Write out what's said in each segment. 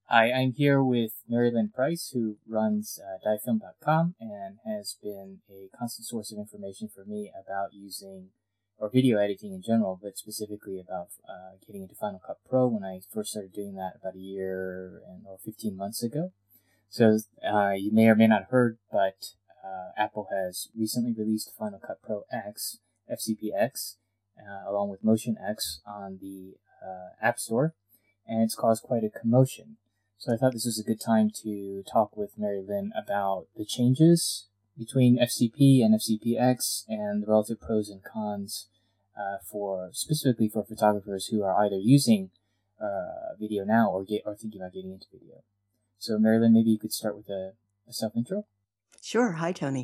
Hi, I'm here with Mary Lynn Price, who runs diefilm.com and has been a constant source of information for me about using, or video editing in general, but specifically about getting into Final Cut Pro when I first started doing that about a year or 15 months ago. So you may or may not have heard, but Apple has recently released Final Cut Pro X, FCPX, along with Motion X on the App Store, and it's caused quite a commotion. So I thought this was a good time to talk with Mary Lynn about the changes between FCP and FCPX and the relative pros and cons specifically for photographers who are either using video now or thinking about getting into video. So Mary Lynn, maybe you could start with a self-intro? Sure. Hi, Tony.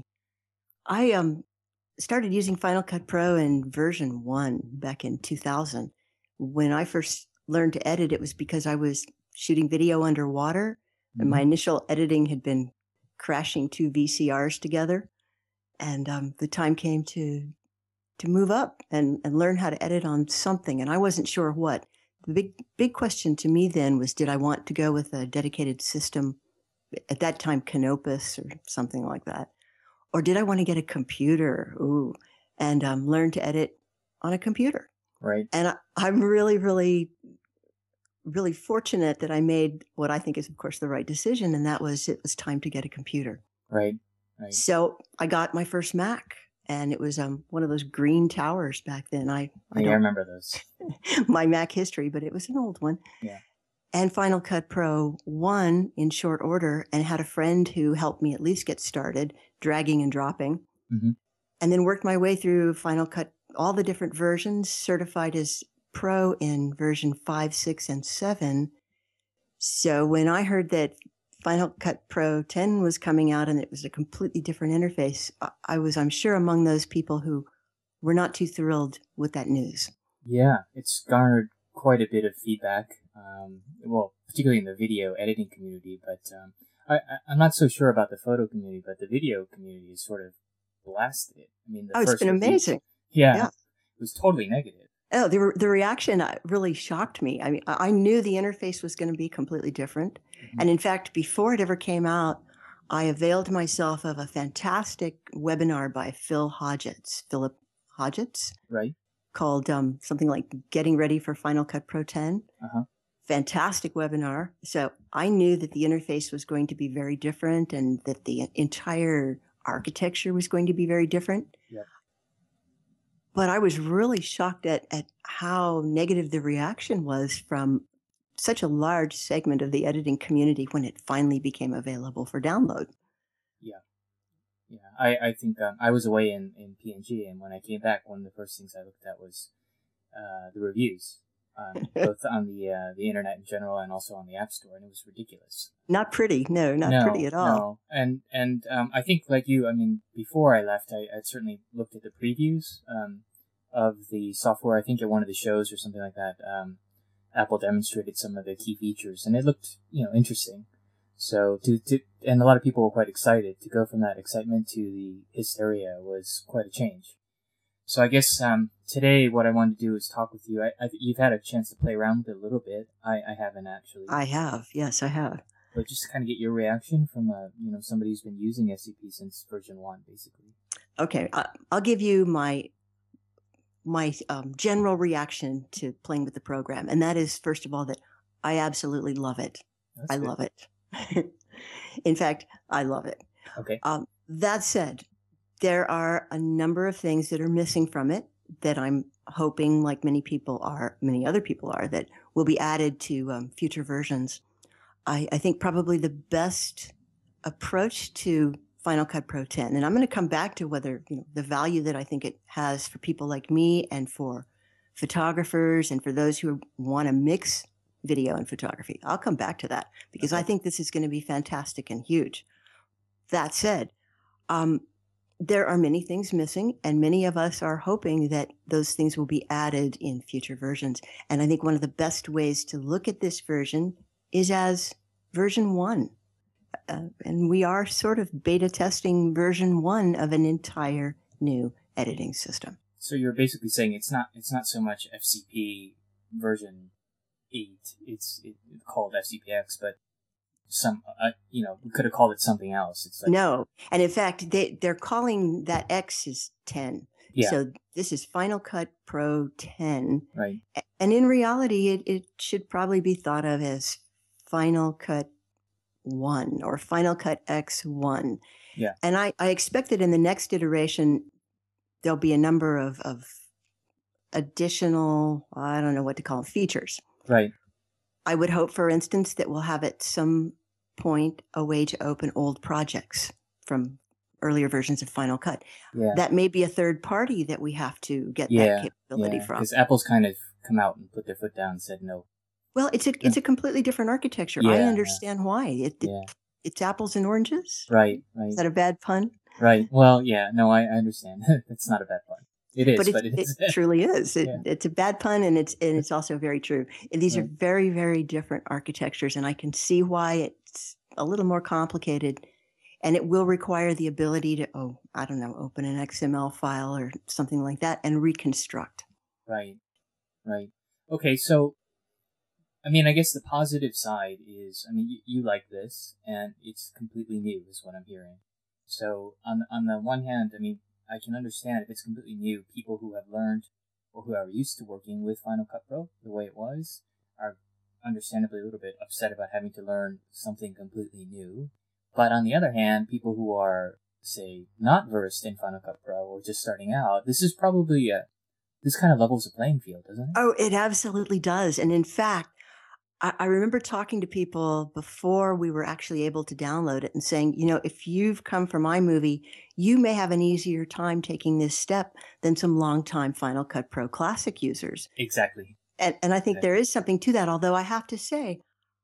I started using Final Cut Pro in version 1 back in 2000. When I first learned to edit, it was because I was shooting video underwater, and my initial editing had been crashing two VCRs together. And the time came to move up and learn how to edit on something, and I wasn't sure what. The big question to me then was, did I want to go with a dedicated system, at that time Canopus or something like that, or did I want to get a computer and learn to edit on a computer? Right. And I'm really, really, really fortunate that I made what I think is, of course, the right decision, and that was it was time to get a computer. Right. So I got my first Mac, and it was one of those green towers back then. I don't remember those. my Mac history, but it was an old one. Yeah. And Final Cut Pro 1 in short order, and had a friend who helped me at least get started, dragging and dropping, and then worked my way through Final Cut, all the different versions, certified as Pro in version 5, 6, and 7. So when I heard that Final Cut Pro 10 was coming out and it was a completely different interface, I was, I'm sure, among those people who were not too thrilled with that news. Yeah, it's garnered quite a bit of feedback, particularly in the video editing community, but I'm not so sure about the photo community, but the video community has sort of blasted it. I mean, it's been amazing. Yeah, it was totally negative. Oh, the reaction really shocked me. I mean, I knew the interface was going to be completely different. And in fact, before it ever came out, I availed myself of a fantastic webinar by Philip Hodgetts, right, called something like Getting Ready for Final Cut Pro 10. Fantastic webinar. So I knew that the interface was going to be very different and that the entire architecture was going to be very different. Yeah. But I was really shocked at how negative the reaction was from such a large segment of the editing community when it finally became available for download. Yeah. I think I was away in PNG, and when I came back, one of the first things I looked at was the reviews, both on the internet in general and also on the App Store, and it was ridiculous. Not pretty. No, not pretty at all. No. And I think, like you, I mean, before I left, I certainly looked at the previews of the software. I think at one of the shows or something like that, Apple demonstrated some of the key features, and it looked, interesting. So and a lot of people were quite excited. To go from that excitement to the hysteria was quite a change. So I guess today what I wanted to do is talk with you. You've had a chance to play around with it a little bit. I haven't actually. I have. Yes, I have. But just to kind of get your reaction from somebody who's been using FCP since version 1, basically. Okay, I'll give you my general reaction to playing with the program, and that is, first of all, that I absolutely love it. I love it. In fact, I love it. Okay. That said, there are a number of things that are missing from it that I'm hoping, like many other people are, that will be added to future versions. I think probably the best approach to Final Cut Pro 10, and I'm going to come back to whether the value that I think it has for people like me and for photographers and for those who want to mix video and photography. I'll come back to that because I think this is going to be fantastic and huge. That said, there are many things missing, and many of us are hoping that those things will be added in future versions. And I think one of the best ways to look at this version is as version 1. And we are sort of beta testing version 1 of an entire new editing system. So you're basically saying it's not so much FCP version 8. It's called FCPX, but we could have called it something else. It's like, no. And in fact, they're calling that X is 10. yeah, So this is Final Cut Pro 10. right. And in reality, it should probably be thought of as Final Cut 1 or Final Cut X1. Yeah. And I expect that in the next iteration, there'll be a number of additional, I don't know what to call them, features. Right. I would hope, for instance, that we'll have at some point a way to open old projects from earlier versions of Final Cut. Yeah. That may be a third party that we have to get Yeah, that capability from. Because Apple's kind of come out and put their foot down and said no. Well, it's a completely different architecture. I understand why. It's apples and oranges. Right. Is that a bad pun? Right. Well, yeah. No, I understand. It's not a bad pun. It is, but it truly is. It's a bad pun, and it's also very true. And these are very, very different architectures, and I can see why it's a little more complicated. And it will require the ability to, open an XML file or something like that and reconstruct. Right. Okay, so, I mean, I guess the positive side is, you like this, and it's completely new, is what I'm hearing. So, on the one hand, I can understand if it's completely new, people who have learned or who are used to working with Final Cut Pro the way it was are understandably a little bit upset about having to learn something completely new. But on the other hand, people who are, say, not versed in Final Cut Pro or just starting out, this is probably this kind of levels the playing field, doesn't it? Oh, it absolutely does. And in fact, I remember talking to people before we were actually able to download it and saying, if you've come from iMovie, you may have an easier time taking this step than some longtime Final Cut Pro Classic users. Exactly. And I think there is something to that, although I have to say,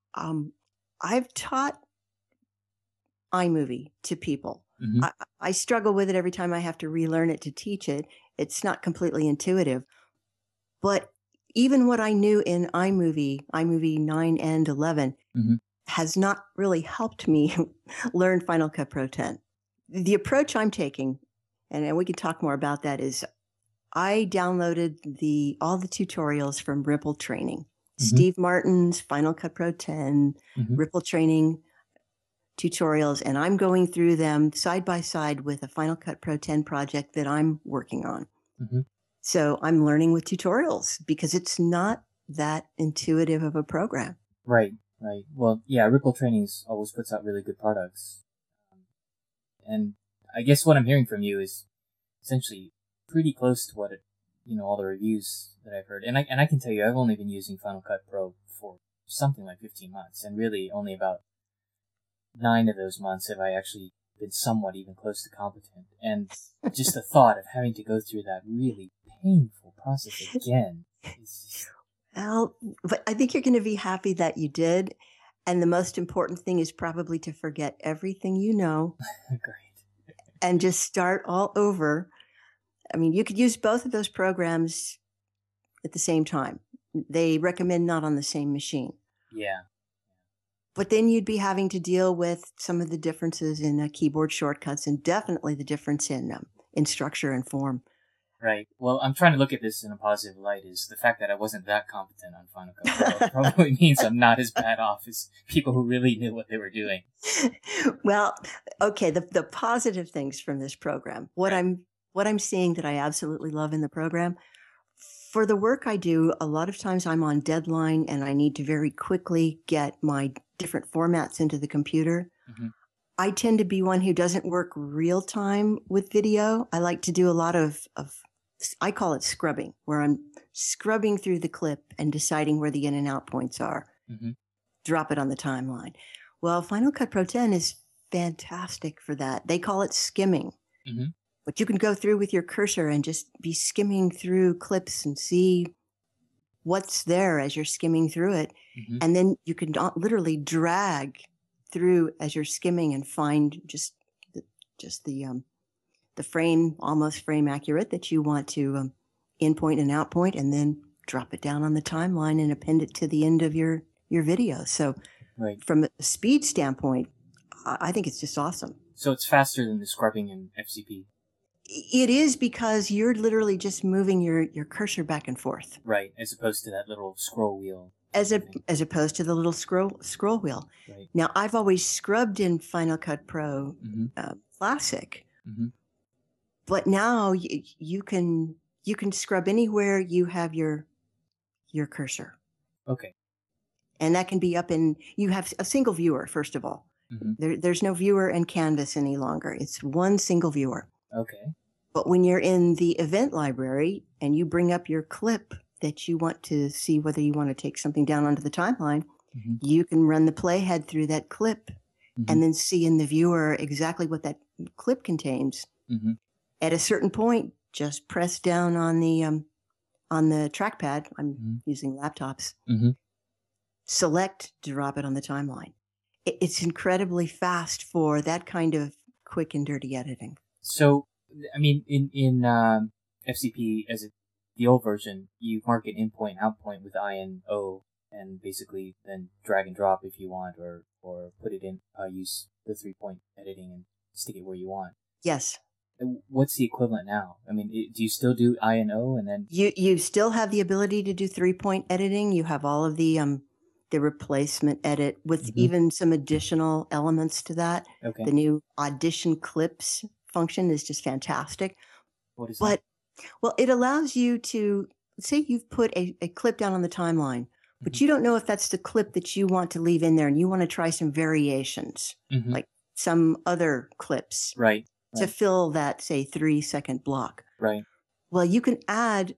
I've taught iMovie to people. Mm-hmm. I struggle with it every time I have to relearn it to teach it. It's not completely intuitive. But even what I knew in iMovie 9 and 11, has not really helped me learn Final Cut Pro 10. The approach I'm taking, and we can talk more about that, is I downloaded all the tutorials from Ripple Training. Steve Martin's Final Cut Pro 10, Ripple Training tutorials, and I'm going through them side by side with a Final Cut Pro 10 project that I'm working on. So I'm learning with tutorials because it's not that intuitive of a program. Right. Well, yeah, Ripple Trainings always puts out really good products. And I guess what I'm hearing from you is essentially pretty close to what all the reviews that I've heard. And I can tell you, I've only been using Final Cut Pro for something like 15 months, and really only about 9 of those months have I actually been somewhat even close to competent. And just the thought of having to go through that really painful process again is just... Well, but I think you're going to be happy that you did. And the most important thing is probably to forget everything you know. Great. And just start all over. You could use both of those programs at the same time. They recommend not on the same machine. Yeah. But then you'd be having to deal with some of the differences in keyboard shortcuts and definitely the difference in structure and form. Right. Well, I'm trying to look at this in a positive light. Is the fact that I wasn't that competent on Final Cut Pro probably means I'm not as bad off as people who really knew what they were doing. Well, okay. The positive things from this program, what I'm seeing that I absolutely love in the program, for the work I do, a lot of times I'm on deadline and I need to very quickly get my different formats into the computer. I tend to be one who doesn't work real time with video. I like to do a lot of I call it scrubbing, where I'm scrubbing through the clip and deciding where the in and out points are. Drop it on the timeline. Well, Final Cut Pro 10 is fantastic for that. They call it skimming. But you can go through with your cursor and just be skimming through clips and see what's there as you're skimming through it. And then you can literally drag through as you're skimming and find just the frame, almost frame accurate that you want to in point and out point, and then drop it down on the timeline and append it to the end of your video. So from a speed standpoint, I think it's just awesome. So it's faster than the scrubbing in FCP. It is, because you're literally just moving your cursor back and forth. Right, as opposed to that little scroll wheel as opposed to the little scroll wheel. Right. Now, I've always scrubbed in Final Cut Pro Mm-hmm. Classic, Mm-hmm. but now you can scrub anywhere you have your cursor, Okay. and that can be up in. You have a single viewer, first of all. Mm-hmm. There's no viewer and canvas any longer. It's one single viewer. Okay. But when you're in the event library and you bring up your clip that you want to see whether you want to take something down onto the timeline, Mm-hmm. you can run the playhead through that clip Mm-hmm. and then see in the viewer exactly what that clip contains. Mm-hmm. At a certain point, just press down on the trackpad. I'm Mm-hmm. using laptops. Mm-hmm. Select, drop it on the timeline. It's incredibly fast for that kind of quick and dirty editing. So, I mean, in FCP, the old version, you mark an in point, out point with INO, and basically then drag and drop if you want, or put it in, use the 3-point editing and stick it where you want. Yes. What's the equivalent now? I mean, do you still do INO and then? You still have the ability to do 3-point editing. You have all of the replacement edit with Mm-hmm. even some additional elements to that. Okay. The new audition clips function is just fantastic. What is that? Well, it allows you to say you've put a clip down on the timeline, but Mm-hmm. you don't know if that's the clip that you want to leave in there, and you want to try some variations, Mm-hmm. like some other clips Right. to fill that, say, 3-second block. Right. Well, you can add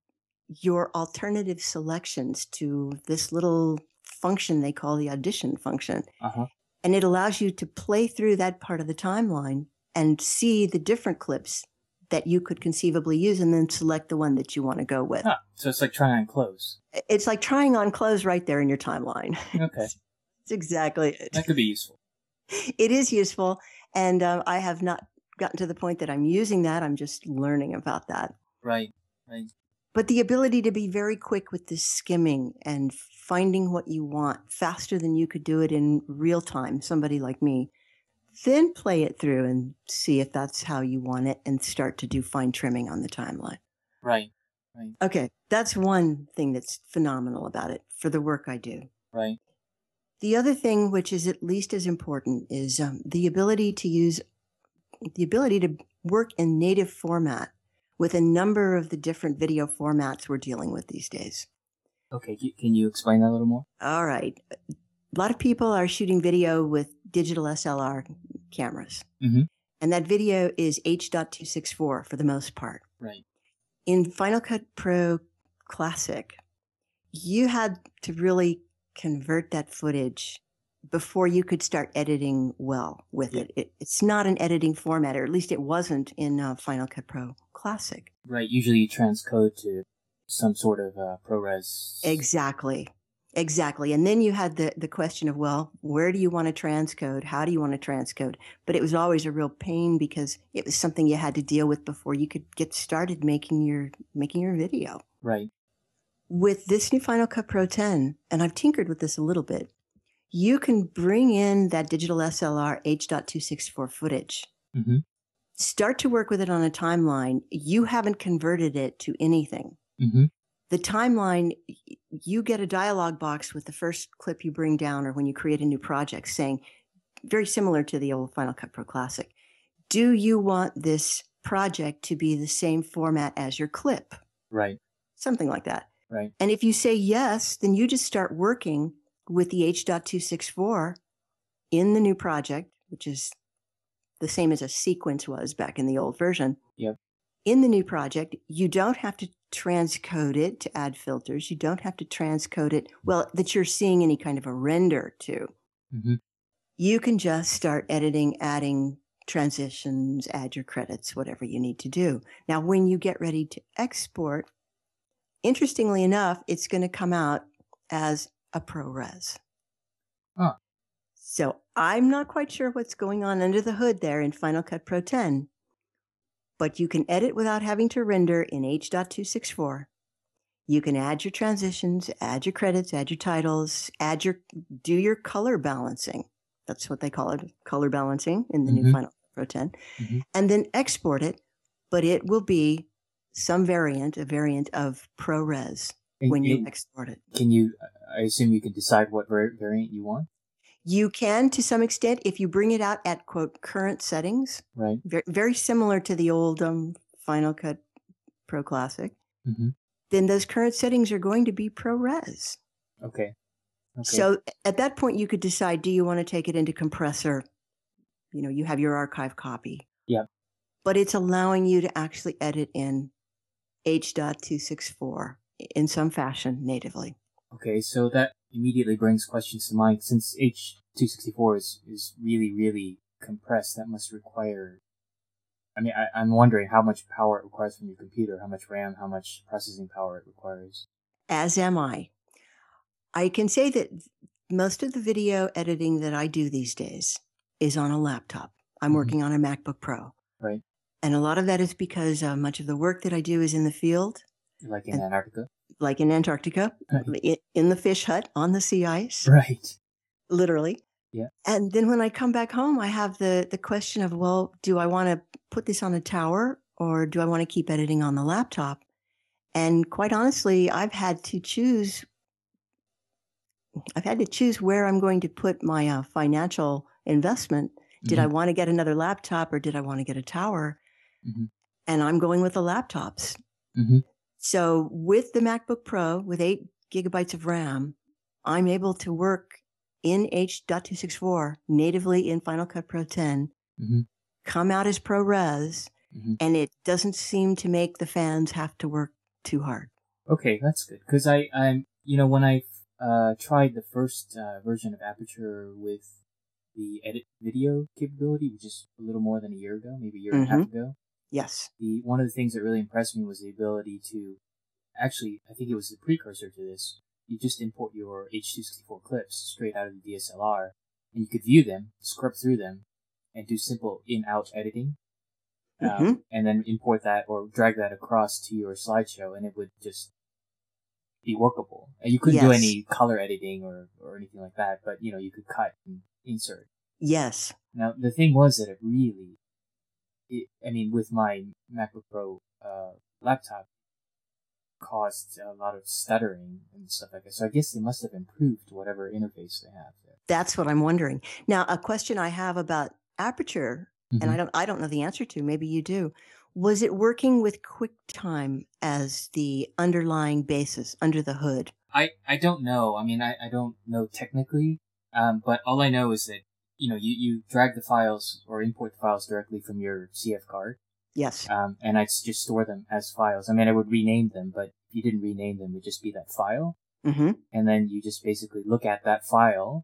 your alternative selections to this little function they call the audition function. Uh-huh. And it allows you to play through that part of the timeline and see the different clips that you could conceivably use, and then select the one that you want to go with. Ah, so it's like trying on clothes. It's like trying on clothes right there in your timeline. Okay. It's exactly it. That could be useful. It is useful. And I have not gotten to the point that I'm using that. I'm just learning about that. Right. Right. But the ability to be very quick with this skimming and finding what you want faster than you could do it in real time, somebody like me, then play it through and see if that's how you want it and start to do fine trimming on the timeline. Right. Right. Okay, that's one thing that's phenomenal about it for the work I do. Right. The other thing, which is at least as important, is the ability to work in native format with a number of the different video formats we're dealing with these days. Okay, can you explain that a little more? All right. A lot of people are shooting video with digital SLR cameras. Mm-hmm. And that video is H.264 for the most part. Right. In Final Cut Pro Classic, you had to really convert that footage before you could start editing well with it. It's not an editing format, or at least it wasn't in Final Cut Pro Classic. Right. Usually you transcode to some sort of ProRes. Exactly. And then you had the question of, well, where do you want to transcode? How do you want to transcode? But it was always a real pain because it was something you had to deal with before you could get started making your video. Right. With this new Final Cut Pro 10, and I've tinkered with this a little bit, you can bring in that digital SLR H.264 footage. Mm-hmm. Start to work with it on a timeline. You haven't converted it to anything. Mm-hmm. The timeline, you get a dialog box with the first clip you bring down or when you create a new project saying, very similar to the old Final Cut Pro Classic, do you want this project to be the same format as your clip? Right. Something like that. Right. And if you say yes, then you just start working with the H.264 in the new project, which is the same as a sequence was back in the old version. Yep. In the new project, you don't have to transcode it to add filters. You don't have to transcode it, well, that you're seeing any kind of a render to. Mm-hmm. You can just start editing, adding transitions, add your credits, whatever you need to do. Now, when you get ready to export, interestingly enough, it's going to come out as a ProRes. Huh. So I'm not quite sure what's going on under the hood there in Final Cut Pro 10, but you can edit without having to render in H.264. You can add your transitions, add your credits, add your titles, do your color balancing. That's what they call it, color balancing in the new Final Cut Pro 10. Mm-hmm. And then export it, but it will be a variant of ProRes. when you export it. Can you, I assume you can decide what variant you want? You can, to some extent, if you bring it out at, quote, current settings. Right. Very, very similar to the old Final Cut Pro Classic. Mm-hmm. Then those current settings are going to be ProRes. Okay. So at that point, you could decide, do you want to take it into compressor? You know, you have your archive copy. Yeah. But it's allowing you to actually edit in H.264 in some fashion natively. Okay, so that immediately brings questions to mind. Since H.264 is really, really compressed, that must require... I mean, I'm wondering how much power it requires from your computer, how much RAM, how much processing power it requires. As am I. I can say that most of the video editing that I do these days is on a laptop. I'm working on a MacBook Pro. Right. And a lot of that is because much of the work that I do is in the field. Like in Antarctica? Like in Antarctica, in the fish hut, on the sea ice. Right. Literally. Yeah. And then when I come back home, I have the question of, well, do I want to put this on a tower or do I want to keep editing on the laptop? And quite honestly, I've had to choose where I'm going to put my financial investment. Did I want to get another laptop or did I want to get a tower? And I'm going with the laptops. So with the MacBook Pro, with 8 gigabytes of RAM, I'm able to work in H.264 natively in Final Cut Pro 10, come out as ProRes, and it doesn't seem to make the fans have to work too hard. Okay, that's good. Because I'm, you know, when I tried the first version of Aperture with the edit video capability, which is a little more than a year ago, maybe a year and a half ago. Yes. One of the things that really impressed me was the ability to, actually, I think it was the precursor to this. You just import your H.264 clips straight out of the DSLR, and you could view them, scrub through them, and do simple in-out editing. And then import that or drag that across to your slideshow, and it would just be workable. And you couldn't do any color editing or anything like that, but, you know, you could cut and insert. Yes. Now, the thing was that I mean, with my MacBook Pro laptop, caused a lot of stuttering and stuff like that. So I guess they must have improved whatever interface they have there. That's what I'm wondering. Now, a question I have about Aperture, and I don't know the answer to, maybe you do. Was it working with QuickTime as the underlying basis under the hood? I don't know. I mean, I don't know technically, but all I know is that, you know, you drag the files or import the files directly from your CF card. Yes. And I'd just store them as files. I mean, I would rename them, but if you didn't rename them, it would just be that file. And then you just basically look at that file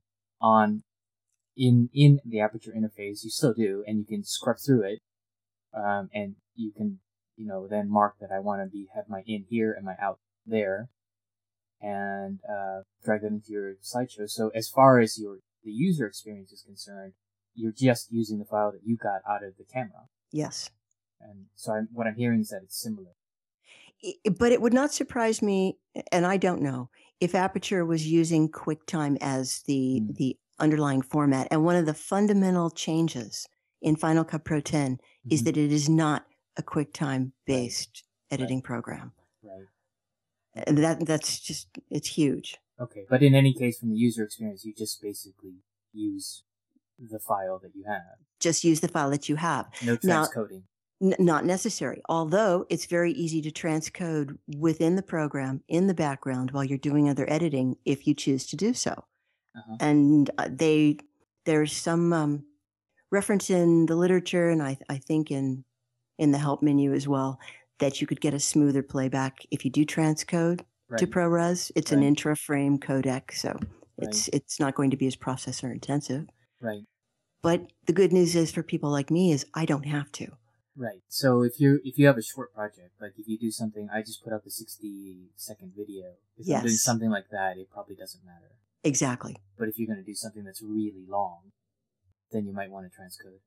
in the Aperture interface. You still do, and you can scrub through it. And you can, you know, then mark that I want to have my in here and my out there, and drag that into your slideshow. So as far as the user experience is concerned, you're just using the file that you got out of the camera. Yes. And so what I'm hearing is that it's similar. But it would not surprise me, and I don't know, if Aperture was using QuickTime as the underlying format. And one of the fundamental changes in Final Cut Pro 10 is that it is not a QuickTime-based editing program. Right. And that's just, it's huge. Okay, but in any case, from the user experience, you just basically use the file that you have. Just use the file that you have. No transcoding. Not necessary, although it's very easy to transcode within the program in the background while you're doing other editing if you choose to do so. And there's some reference in the literature, and I think in the help menu as well, that you could get a smoother playback if you do transcode to ProRes. It's an intra-frame codec, so it's not going to be as processor intensive. Right. But the good news is for people like me is I don't have to. Right. So if you have a short project, like if you do something, I just put up a 60-second video. If I'm doing something like that, it probably doesn't matter. Exactly. But if you're going to do something that's really long, then you might want to transcode.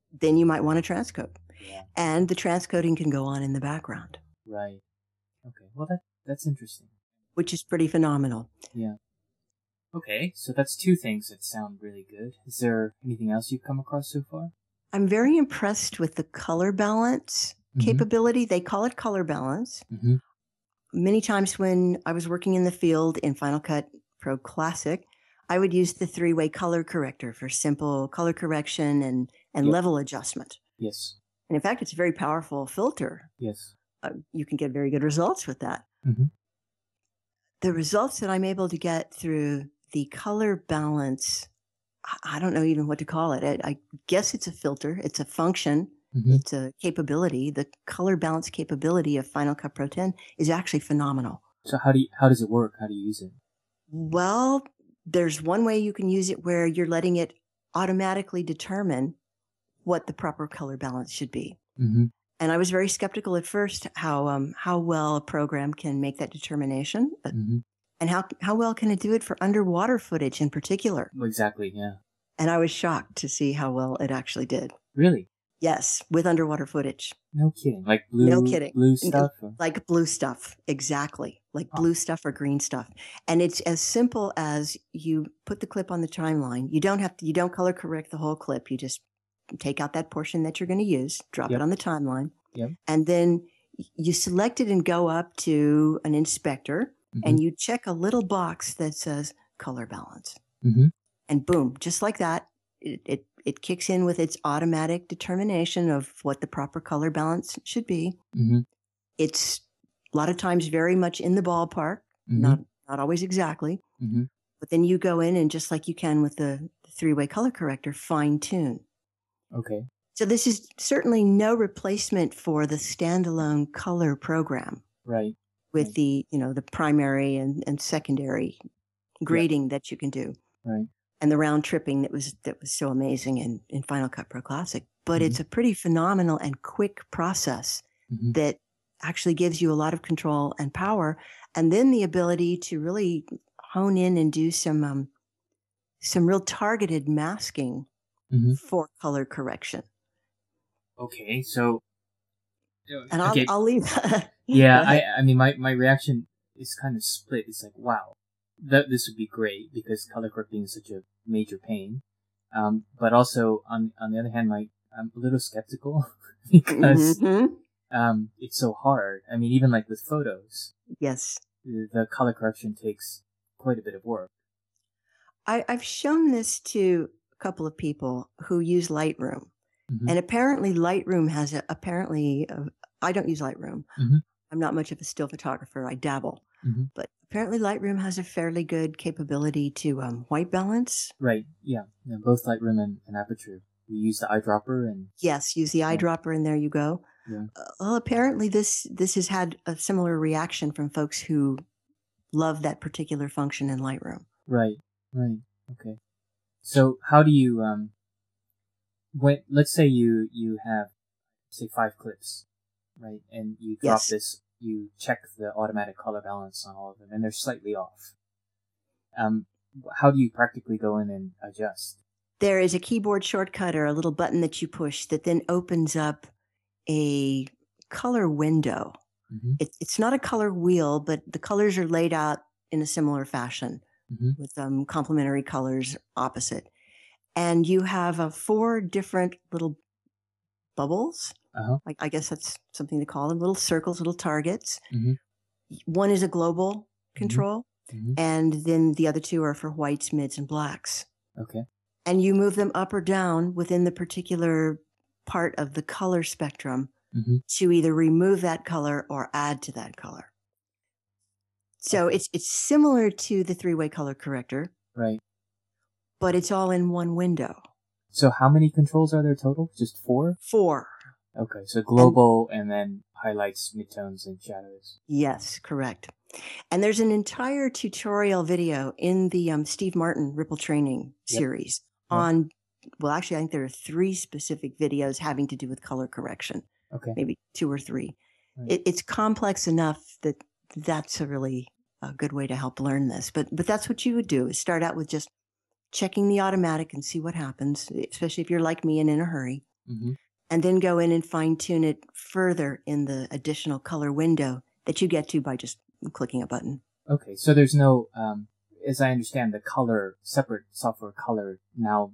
Yeah. And the transcoding can go on in the background. Right. Okay. Well, that's interesting. Which is pretty phenomenal. Yeah. Okay. So that's two things that sound really good. Is there anything else you've come across so far? I'm very impressed with the color balance capability. They call it color balance. many times when I was working in the field in Final Cut Pro Classic, I would use the 3-way color corrector for simple color correction and Yep. level adjustment. Yes. And in fact, it's a very powerful filter. Yes. You can get very good results with that. Mm-hmm. The results that I'm able to get through the color balance, I don't know even what to call it. I guess it's a filter. It's a function. Mm-hmm. It's a capability. The color balance capability of Final Cut Pro 10 is actually phenomenal. So how does it work? How do you use it? Well, there's one way you can use it where you're letting it automatically determine what the proper color balance should be. Mm-hmm. And I was very skeptical at first how well a program can make that determination, Mm-hmm. and how well can it do it for underwater footage in particular. Exactly. Yeah. And I was shocked to see how well it actually did. Really? Yes, with underwater footage. No kidding. Like blue. No kidding. Blue stuff. Or? Like blue stuff, exactly. Like Oh. blue stuff or green stuff. And it's as simple as you put the clip on the timeline. You don't color correct the whole clip. You just take out that portion that you're going to use, drop it on the timeline, and then you select it and go up to an inspector, and you check a little box that says color balance. Mm-hmm. And boom, just like that, it kicks in with its automatic determination of what the proper color balance should be. Mm-hmm. It's a lot of times very much in the ballpark, not always exactly. Mm-hmm. But then you go in and just like you can with the 3-way color corrector, fine tune. Okay. So this is certainly no replacement for the standalone color program. Right. With the primary and secondary grading that you can do. Right. And the round tripping that was so amazing in Final Cut Pro Classic. But it's a pretty phenomenal and quick process that actually gives you a lot of control and power, and then the ability to really hone in and do some real targeted masking for color correction. Okay, so and I'll leave. Yeah, I mean my reaction is kind of split. It's like, wow, this would be great because color correcting is such a major pain. But also on the other hand, I'm a little skeptical because it's so hard. I mean, even like with photos, yes, the color correction takes quite a bit of work. I've shown this to a couple of people who use Lightroom, and apparently Lightroom has I don't use Lightroom. I'm not much of a still photographer. I dabble, but apparently Lightroom has a fairly good capability to white balance. Right. Yeah. Both Lightroom and Aperture. You use the eyedropper and yes, use the eyedropper, and there you go. Yeah. Well, apparently this has had a similar reaction from folks who love that particular function in Lightroom. Right. Right. Okay. So how do you let's say you have say 5 clips, right? And you drop this, you check the automatic color balance on all of them and they're slightly off. How do you practically go in and adjust? There is a keyboard shortcut or a little button that you push that then opens up a color window. It's not a color wheel, but the colors are laid out in a similar fashion with complementary colors opposite. And you have 4 different little bubbles. I guess that's something to call them, little circles, little targets. One is a global control, and then the other 2 are for whites, mids, and blacks. Okay. And you move them up or down within the particular part of the color spectrum to either remove that color or add to that color. So it's similar to the 3-way color corrector. Right. But it's all in one window. So how many controls are there total? Just 4? 4. Okay, so global and then highlights, midtones, and shadows. Yes, correct. And there's an entire tutorial video in the Steve Martin Ripple Training series on, well, actually, I think there are 3 specific videos having to do with color correction. Okay. Maybe 2 or 3. Right. It's complex enough that that's a really good way to help learn this. But that's what you would do, is start out with just checking the automatic and see what happens, especially if you're like me and in a hurry. And then go in and fine tune it further in the additional color window that you get to by just clicking a button. Okay, so there's no, as I understand, the separate software color now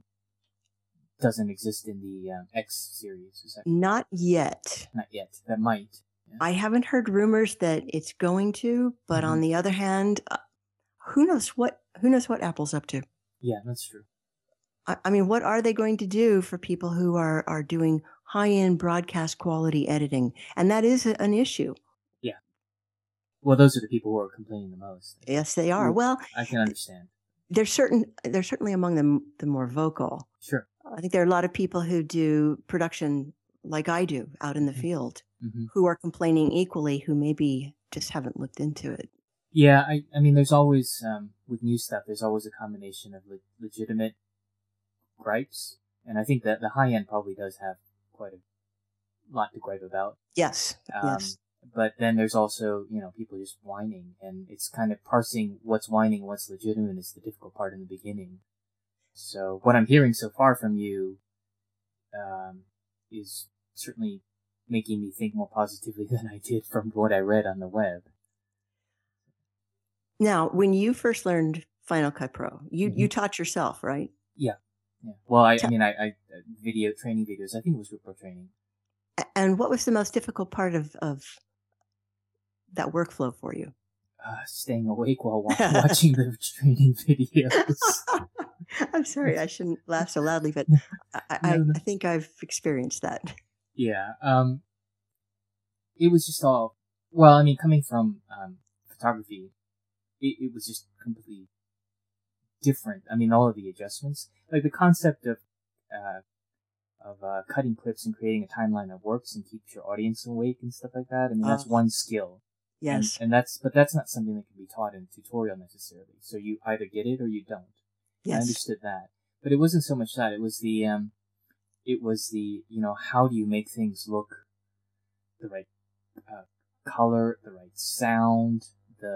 doesn't exist in the X series. Is that Not yet. not yet? That might. Yeah. I haven't heard rumors that it's going to, but Mhm. on the other hand, who knows what Apple's up to? Yeah, that's true. I mean, what are they going to do for people who are doing high-end broadcast quality editing? And that is an issue. Yeah. Well, those are the people who are complaining the most. Yes, they are. Which Well, I can understand. they're certainly among the more vocal. Sure. I think there are a lot of people who do production like I do out in the Mhm. field Mhm. who are complaining equally, who maybe just haven't looked into it. Yeah, I mean, there's always, with new stuff, there's always a combination of legitimate gripes, and I think that the high end probably does have quite a lot to gripe about. Yes, Um, yes. but then there's also, people just whining, and it's kind of parsing what's whining and what's legitimate is the difficult part in the beginning. So what I'm hearing so far from you, is certainly making me think more positively than I did from what I read on the web. Now, when you first learned Final Cut Pro, you Mhm. you taught yourself, right? Yeah. Yeah. Well, I Ta- mean, I video training videos. I think it was Wipro training. and what was the most difficult part of that workflow for you? Staying awake while watching the training videos. I'm sorry, I shouldn't laugh so loudly, but I, No, I, no. I think I've experienced that. Yeah. It was just all. Well, I mean, coming from photography, it was just completely different. I mean, all of the adjustments, like the concept uh, of cutting clips and creating a timeline that works and keeps your audience awake and stuff like that. I mean, Uh, that's one skill. And yes, and that's not something that can be taught in a tutorial necessarily. So you either get it or you don't. I yes. understood that, but it wasn't so much that. How do you make things look the right uh, color, the right sound,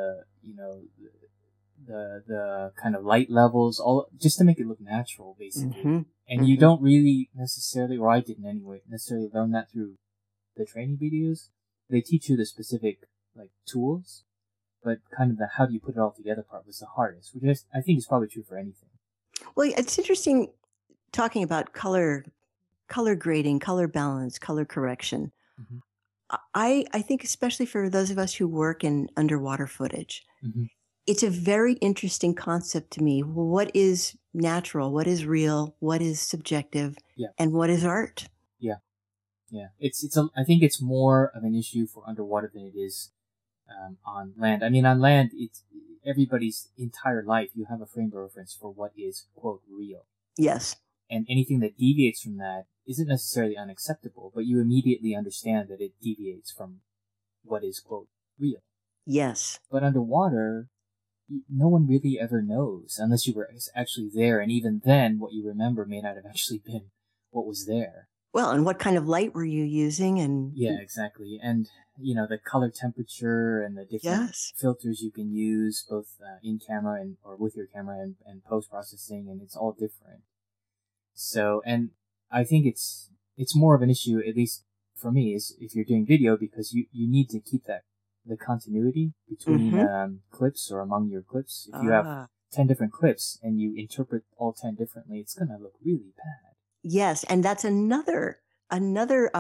the kind of light levels, all just to make it look natural, basically. Mm-hmm. And you Mm-hmm. don't really necessarily, or I didn't anyway, necessarily learn that through the training videos. They teach you the specific like tools, but kind of the how do you put it all together part was the hardest, which I think is probably true for anything. Well, it's interesting talking about color grading, color balance, color correction. Mm-hmm. I think especially for those of us who work in underwater footage, Mm-hmm. it's a very interesting concept to me. What is natural? What is real? What is subjective? Yeah, And what is art? yeah, yeah. I think it's more of an issue for underwater than it is on land. I mean, on land, it's everybody's entire life. You have a frame of reference for what is quote real, Yes. and anything that deviates from that isn't necessarily unacceptable, but you immediately understand that it deviates from what is quote real. Yes. But underwater, no one really ever knows unless you were actually there, and even then, what you remember may not have actually been what was there. Well, and what kind of light were you using? And Yeah, exactly. And, the color temperature and the different yes. filters you can use, both in camera or with your camera and post processing, and it's all different. So, and I think it's more of an issue, at least for me, is if you're doing video because you need to keep the continuity between Mm-hmm. clips or among your clips. If you have Ah. 10 different clips and you interpret all 10 differently, it's gonna look really bad. Yes. And that's another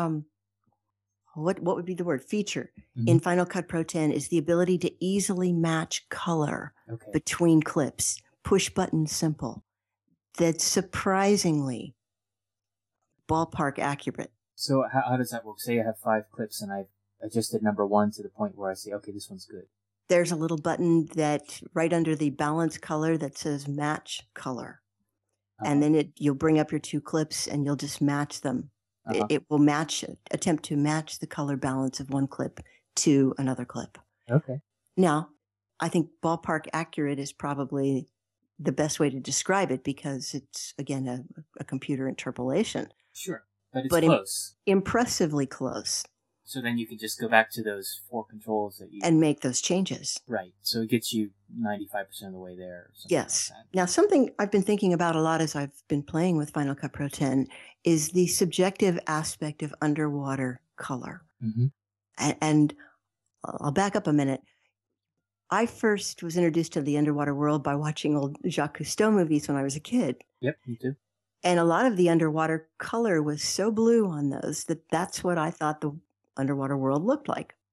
what would be the word feature Mm-hmm. in Final Cut Pro 10 is the ability to easily match color Okay. between clips, push button simple. That's surprisingly ballpark accurate. So how does that work? Say I have 5 clips and I've adjusted number 1 to the point where I say, okay, this one's good. There's a little button that right under the balance color that says match color. And Uh-huh. then you'll bring up your 2 clips and you'll just match them. Uh-huh. It will attempt to match the color balance of one clip to another clip. Okay. Now, I think ballpark accurate is probably the best way to describe it because it's, again, a computer interpolation, Sure. But it's but close. impressively close So then you can just go back to those 4 controls that you... and make those changes. Right. So it gets you 95% of the way there or something Yes. like that. Now, something I've been thinking about a lot as I've been playing with Final Cut Pro 10 is the subjective aspect of underwater color. Mm-hmm. And I'll back up a minute. I first was introduced to the underwater world by watching old Jacques Cousteau movies when I was a kid. Yep, me too. And a lot of the underwater color was so blue on those that's what I thought the underwater world looked like.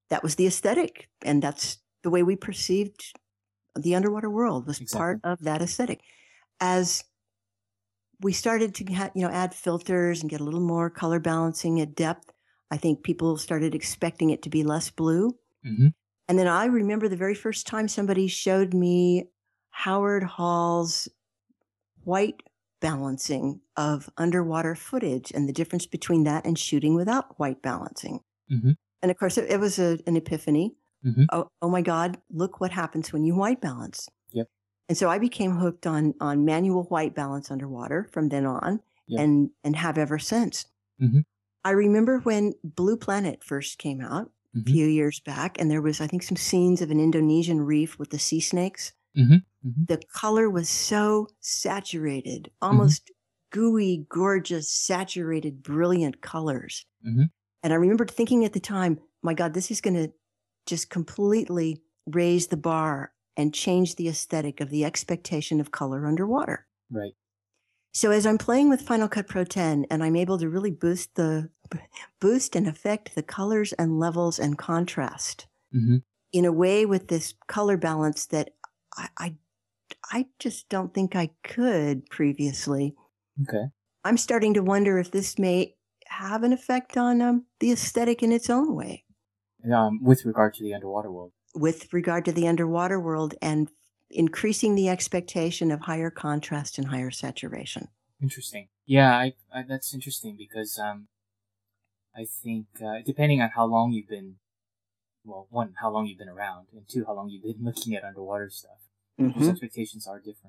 that was the aesthetic, and that's the way we perceived the underwater world was Exactly. part of that aesthetic. As we started to add filters and get a little more color balancing at depth, I think people started expecting it to be less blue. Mm-hmm. And then I remember the very first time somebody showed me Howard Hall's white balancing of underwater footage and the difference between that and shooting without white balancing. Mm-hmm. And of course, it was an epiphany. Mm-hmm. Oh my God, look what happens when you white balance. Yep. And so I became hooked on manual white balance underwater from then on, Yep. and have ever since. Mm-hmm. I remember when Blue Planet first came out a Mm-hmm. few years back, and there was, I think, some scenes of an Indonesian reef with the sea snakes. Mm-hmm. Mm-hmm. The color was so saturated, almost gooey, gorgeous, saturated, brilliant colors. Mm-hmm. And I remember thinking at the time, my God, this is going to just completely raise the bar and change the aesthetic of the expectation of color underwater. Right. So as I'm playing with Final Cut Pro 10 and I'm able to really boost and affect the colors and levels and contrast Mm-hmm. in a way with this color balance that I just don't think I could previously. Okay. I'm starting to wonder if this may have an effect on the aesthetic in its own way. With regard to the underwater world. With regard to the underwater world and increasing the expectation of higher contrast and higher saturation. Interesting. Yeah, I that's interesting because I think depending on how long you've been, well, one, how long you've been around, and two, how long you've been looking at underwater stuff, people's expectations are different.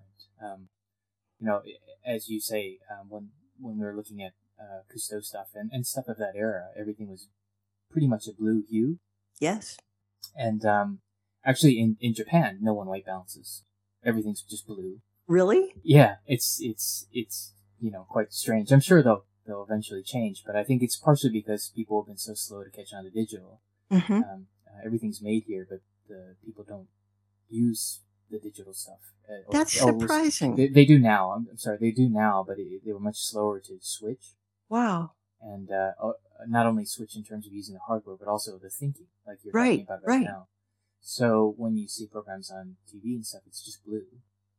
As you say, when we were looking at Cousteau stuff and stuff of that era, everything was pretty much a blue hue. Yes. And actually, in Japan, no one white balances. Everything's just blue. Really? Yeah, it's quite strange. I'm sure they'll eventually change, but I think it's partially because people have been so slow to catch on to digital. Mm-hmm. Everything's made here, but the people don't use the digital stuff. That's surprising. They do now. I'm sorry, they do now, but they were much slower to switch. Wow. And not only switch in terms of using the hardware, but also the thinking, like you're Right, talking about right now. So when you see programs on TV and stuff, it's just blue.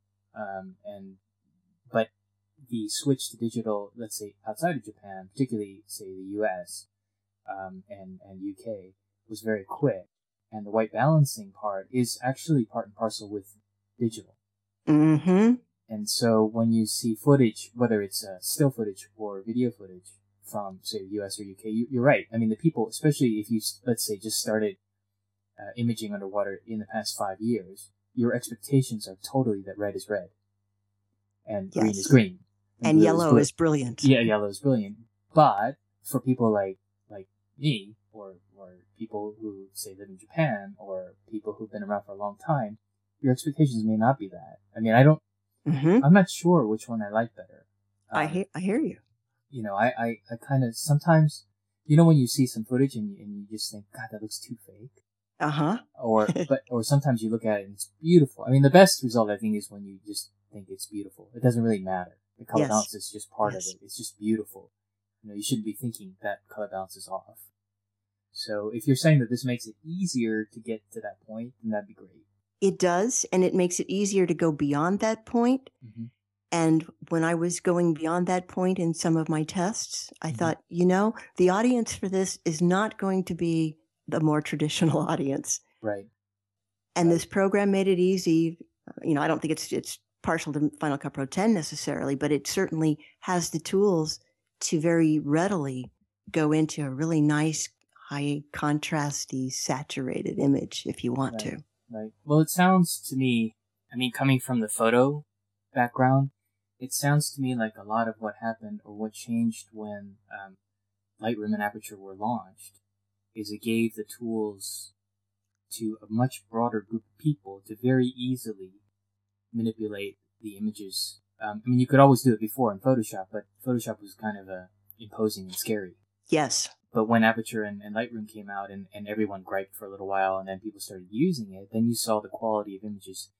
But the switch to digital, let's say outside of Japan, particularly say the US and UK, was very quick. And the white balancing part is actually part and parcel with digital. Mm-hmm. And so when you see footage, whether it's still footage or video footage from, say, US or UK, you're right. I mean, the people, especially if you, let's say, just started imaging underwater in the past 5 years, your expectations are totally that red is red. And green is green. And yellow is brilliant. Yeah, yellow is brilliant. But for people like me, or people who, say, live in Japan, or people who've been around for a long time, your expectations may not be that. I mean, I'm not sure which one I like better. I hear you. I kind of, sometimes, when you see some footage and you just think, God, that looks too fake. Uh-huh. Or sometimes you look at it and it's beautiful. I mean, the best result, I think, is when you just think it's beautiful. It doesn't really matter. The color balance is just part of it. It's just beautiful. You shouldn't be thinking that color balance is off. So if you're saying that this makes it easier to get to that point, then that'd be great. It does, and it makes it easier to go beyond that point. Mm-hmm. And when I was going beyond that point in some of my tests, I thought, the audience for this is not going to be the more traditional audience. Right. And this program made it easy. I don't think it's partial to Final Cut Pro 10 necessarily, but it certainly has the tools to very readily go into a really nice, high contrasty, saturated image if you want to. Right. Well, it sounds to me, I mean, coming from the photo background, it sounds to me like a lot of what happened or what changed when Lightroom and Aperture were launched is it gave the tools to a much broader group of people to very easily manipulate the images. I mean, you could always do it before in Photoshop, but Photoshop was kind of imposing and scary. Yes. But when Aperture and Lightroom came out and everyone griped for a little while and then people started using it, then you saw the quality of images.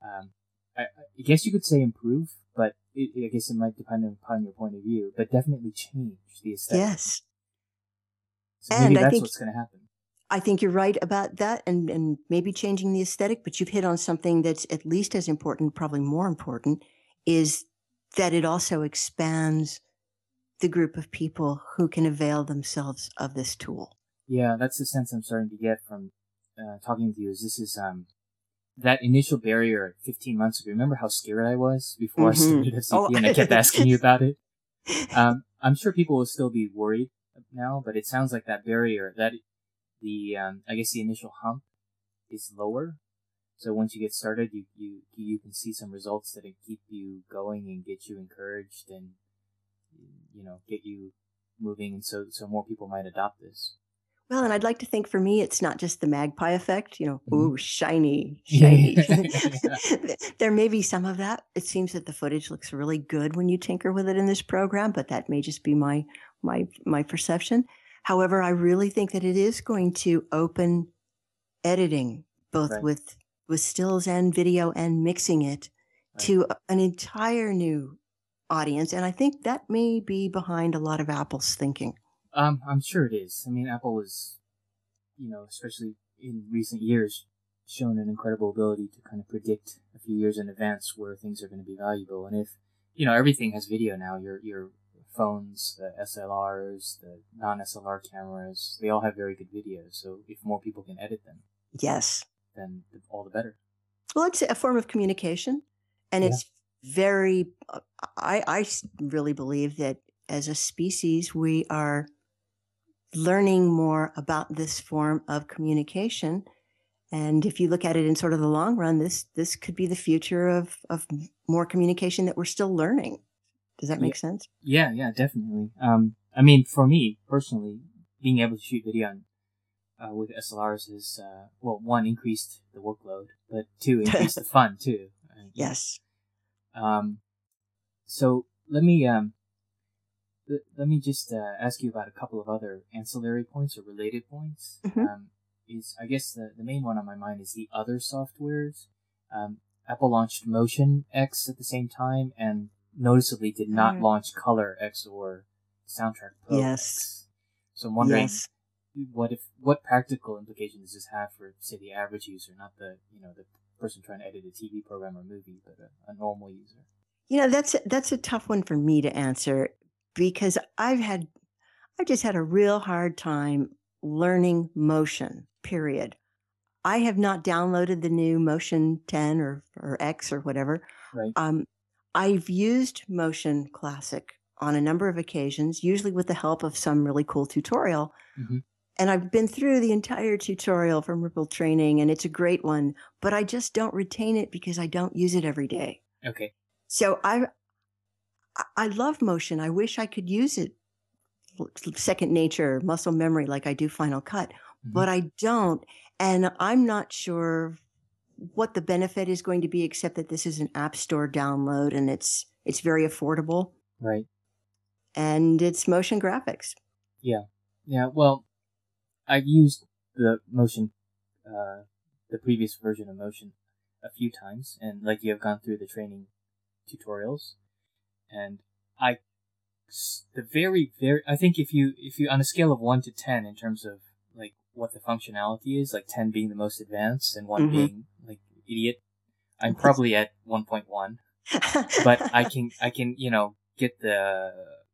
I guess you could say improve, but I guess it might depend upon your point of view, but definitely change the aesthetic. Yes. So maybe that's what's going to happen. I think you're right about that, and maybe changing the aesthetic, but you've hit on something that's at least as important, probably more important, is that it also expands the group of people who can avail themselves of this tool. Yeah, that's the sense I'm starting to get from talking with you. Is this is that initial barrier 15 months ago? Remember how scared I was before I started FCP, and I kept asking you about it. I'm sure people will still be worried now, but it sounds like that barrier, that the I guess the initial hump is lower. So once you get started, you can see some results that keep you going and get you encouraged and get you moving, and so more people might adopt this. Well, and I'd like to think for me, it's not just the magpie effect, Mm-hmm. ooh, shiny, shiny. Yeah. There may be some of that. It seems that the footage looks really good when you tinker with it in this program, but that may just be my perception. However, I really think that it is going to open editing, both Right. with stills and video and mixing it to an entire new audience. And I think that may be behind a lot of Apple's thinking. I'm sure it is. I mean, Apple is, especially in recent years, shown an incredible ability to kind of predict a few years in advance where things are going to be valuable. And if, everything has video now, your phones, the SLRs, the non-SLR cameras, they all have very good videos. So if more people can edit them, yes, then all the better. Well, it's a form of communication, and it's very, I really believe that as a species, we are learning more about this form of communication. And if you look at it in sort of the long run, this could be the future of more communication that we're still learning. Does that make sense? Yeah, definitely. I mean, for me personally, being able to shoot video with SLRs is, one, increased the workload, but two, increased the fun too. Yes. So let me just ask you about a couple of other ancillary points or related points. Mm-hmm. I guess the main one on my mind is the other softwares. Apple launched Motion X at the same time, and noticeably did not launch Color X or Soundtrack Pro X. So I'm wondering, what practical implications does this have for, say, the average user, not the person trying to edit a TV program or movie, but a normal user? That's a tough one for me to answer, because I've just had a real hard time learning Motion, period. I have not downloaded the new Motion 10 or X or whatever. Right. I've used Motion Classic on a number of occasions, usually with the help of some really cool tutorial. Mm-hmm. And I've been through the entire tutorial from Ripple Training, and it's a great one, but I just don't retain it because I don't use it every day. Okay. So I love Motion. I wish I could use it second nature, muscle memory, like I do Final Cut, but I don't. And I'm not sure what the benefit is going to be, except that this is an App Store download and it's very affordable. Right. And it's motion graphics. Yeah. Well, I've used the Motion, the previous version of Motion a few times, and like you have gone through the training tutorials, and I think if you on a scale of 1 to 10 in terms of like what the functionality is, like 10 being the most advanced and 1 being like idiot, I'm probably at 1.1. But I can get the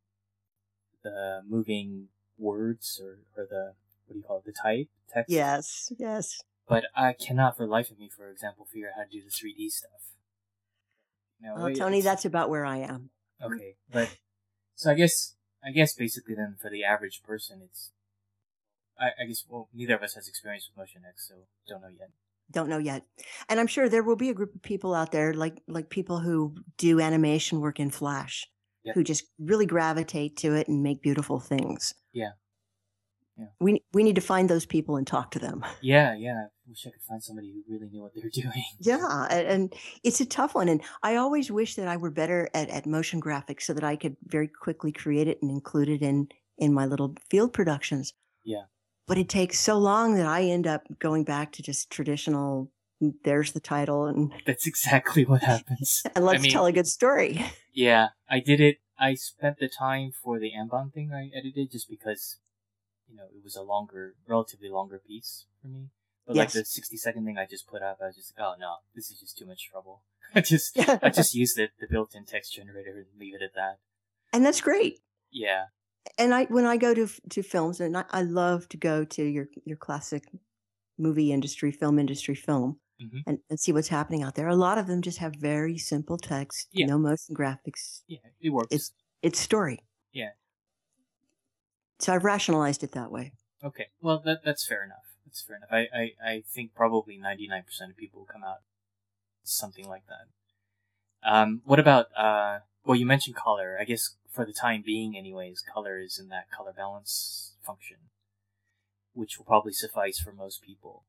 moving words or the, what do you call it, the type text. Yes. But I cannot for the life of me, for example, figure out how to do the 3D stuff. Well, Tony, that's about where I am. Okay, but so I guess basically then for the average person, it's I guess neither of us has experience with Motion X, so don't know yet. And I'm sure there will be a group of people out there, like people who do animation work in Flash, who just really gravitate to it and make beautiful things. Yeah. We need to find those people and talk to them. Yeah. I wish I could find somebody who really knew what they were doing. Yeah, and it's a tough one. And I always wish that I were better at motion graphics so that I could very quickly create it and include it in my little field productions. Yeah. But it takes so long that I end up going back to just traditional, there's the title. And that's exactly what happens. And let's tell a good story. Yeah, I did it. I spent the time for the Ambon thing I edited just because, it was a relatively longer piece for me. But Yes. like the 60-second thing I just put up, I was just like, oh no, this is just too much trouble. I just use the built-in text generator and leave it at that. And that's great. Yeah. And when I go to films, and I love to go to your classic movie industry, film, Mm-hmm. and see what's happening out there. A lot of them just have very simple text, Yeah. no motion graphics. Yeah, it works. It's story. Yeah. So I've rationalized it that way. Okay. Well, that's fair enough. That's fair enough. I think probably 99% of people will come out something like that. What about, well, you mentioned color. I guess for the time being anyways, color is in that color balance function, which will probably suffice for most people.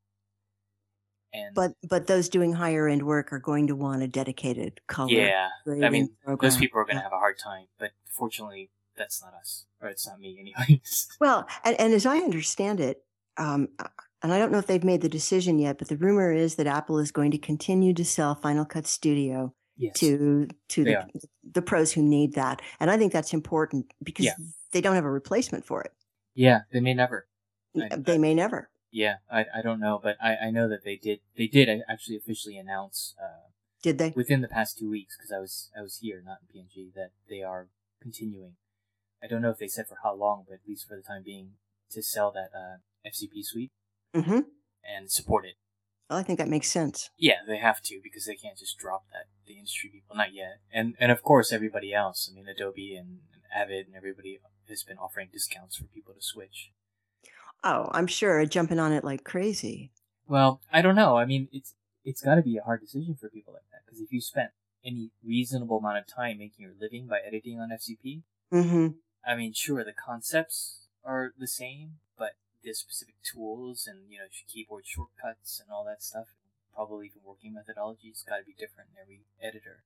And But those doing higher end work are going to want a dedicated color. yeah, I mean, program. those people are going to have a hard time, but fortunately, that's not us, or it's not me anyways. Well, and as I understand it, and I don't know if they've made the decision yet, but the rumor is that Apple is going to continue to sell Final Cut Studio Yes, to they the pros who need that. And I think that's important because they don't have a replacement for it. Yeah, they may never. They may never. Yeah, I don't know, but I know that they did actually officially announce. Did they? Within the past 2 weeks, because I was here, not in PNG, that they are continuing. I don't know if they said for how long, but at least for the time being, to sell that FCP suite and support it. Well, I think that makes sense. Yeah, they have to, because they can't just drop that. The industry people, not yet. And of course, everybody else. I mean, Adobe and Avid and everybody has been offering discounts for people to switch. Oh, I'm sure, jumping on it like crazy. Well, I don't know. I mean, it's got to be a hard decision for people like that, because if you spent any reasonable amount of time making your living by editing on FCP, I mean, sure, the concepts are the same, but the specific tools and, keyboard shortcuts and all that stuff, probably even working methodologies, got to be different in every editor.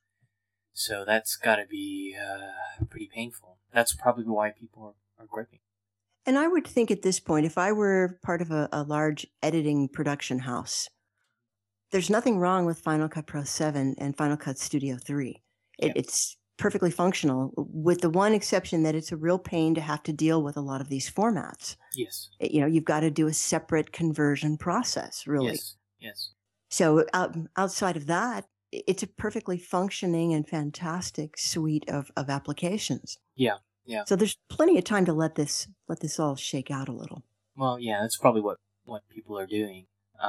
So that's got to be pretty painful. That's probably why people are griping. And I would think at this point, if I were part of a large editing production house, there's nothing wrong with Final Cut Pro 7 and Final Cut Studio 3. It's perfectly functional, with the one exception that it's a real pain to have to deal with a lot of these formats. Yes. You've got to do a separate conversion process, really. Yes. So outside of that, it's a perfectly functioning and fantastic suite of applications. Yeah. So there's plenty of time to let this all shake out a little. Well, yeah, that's probably what people are doing.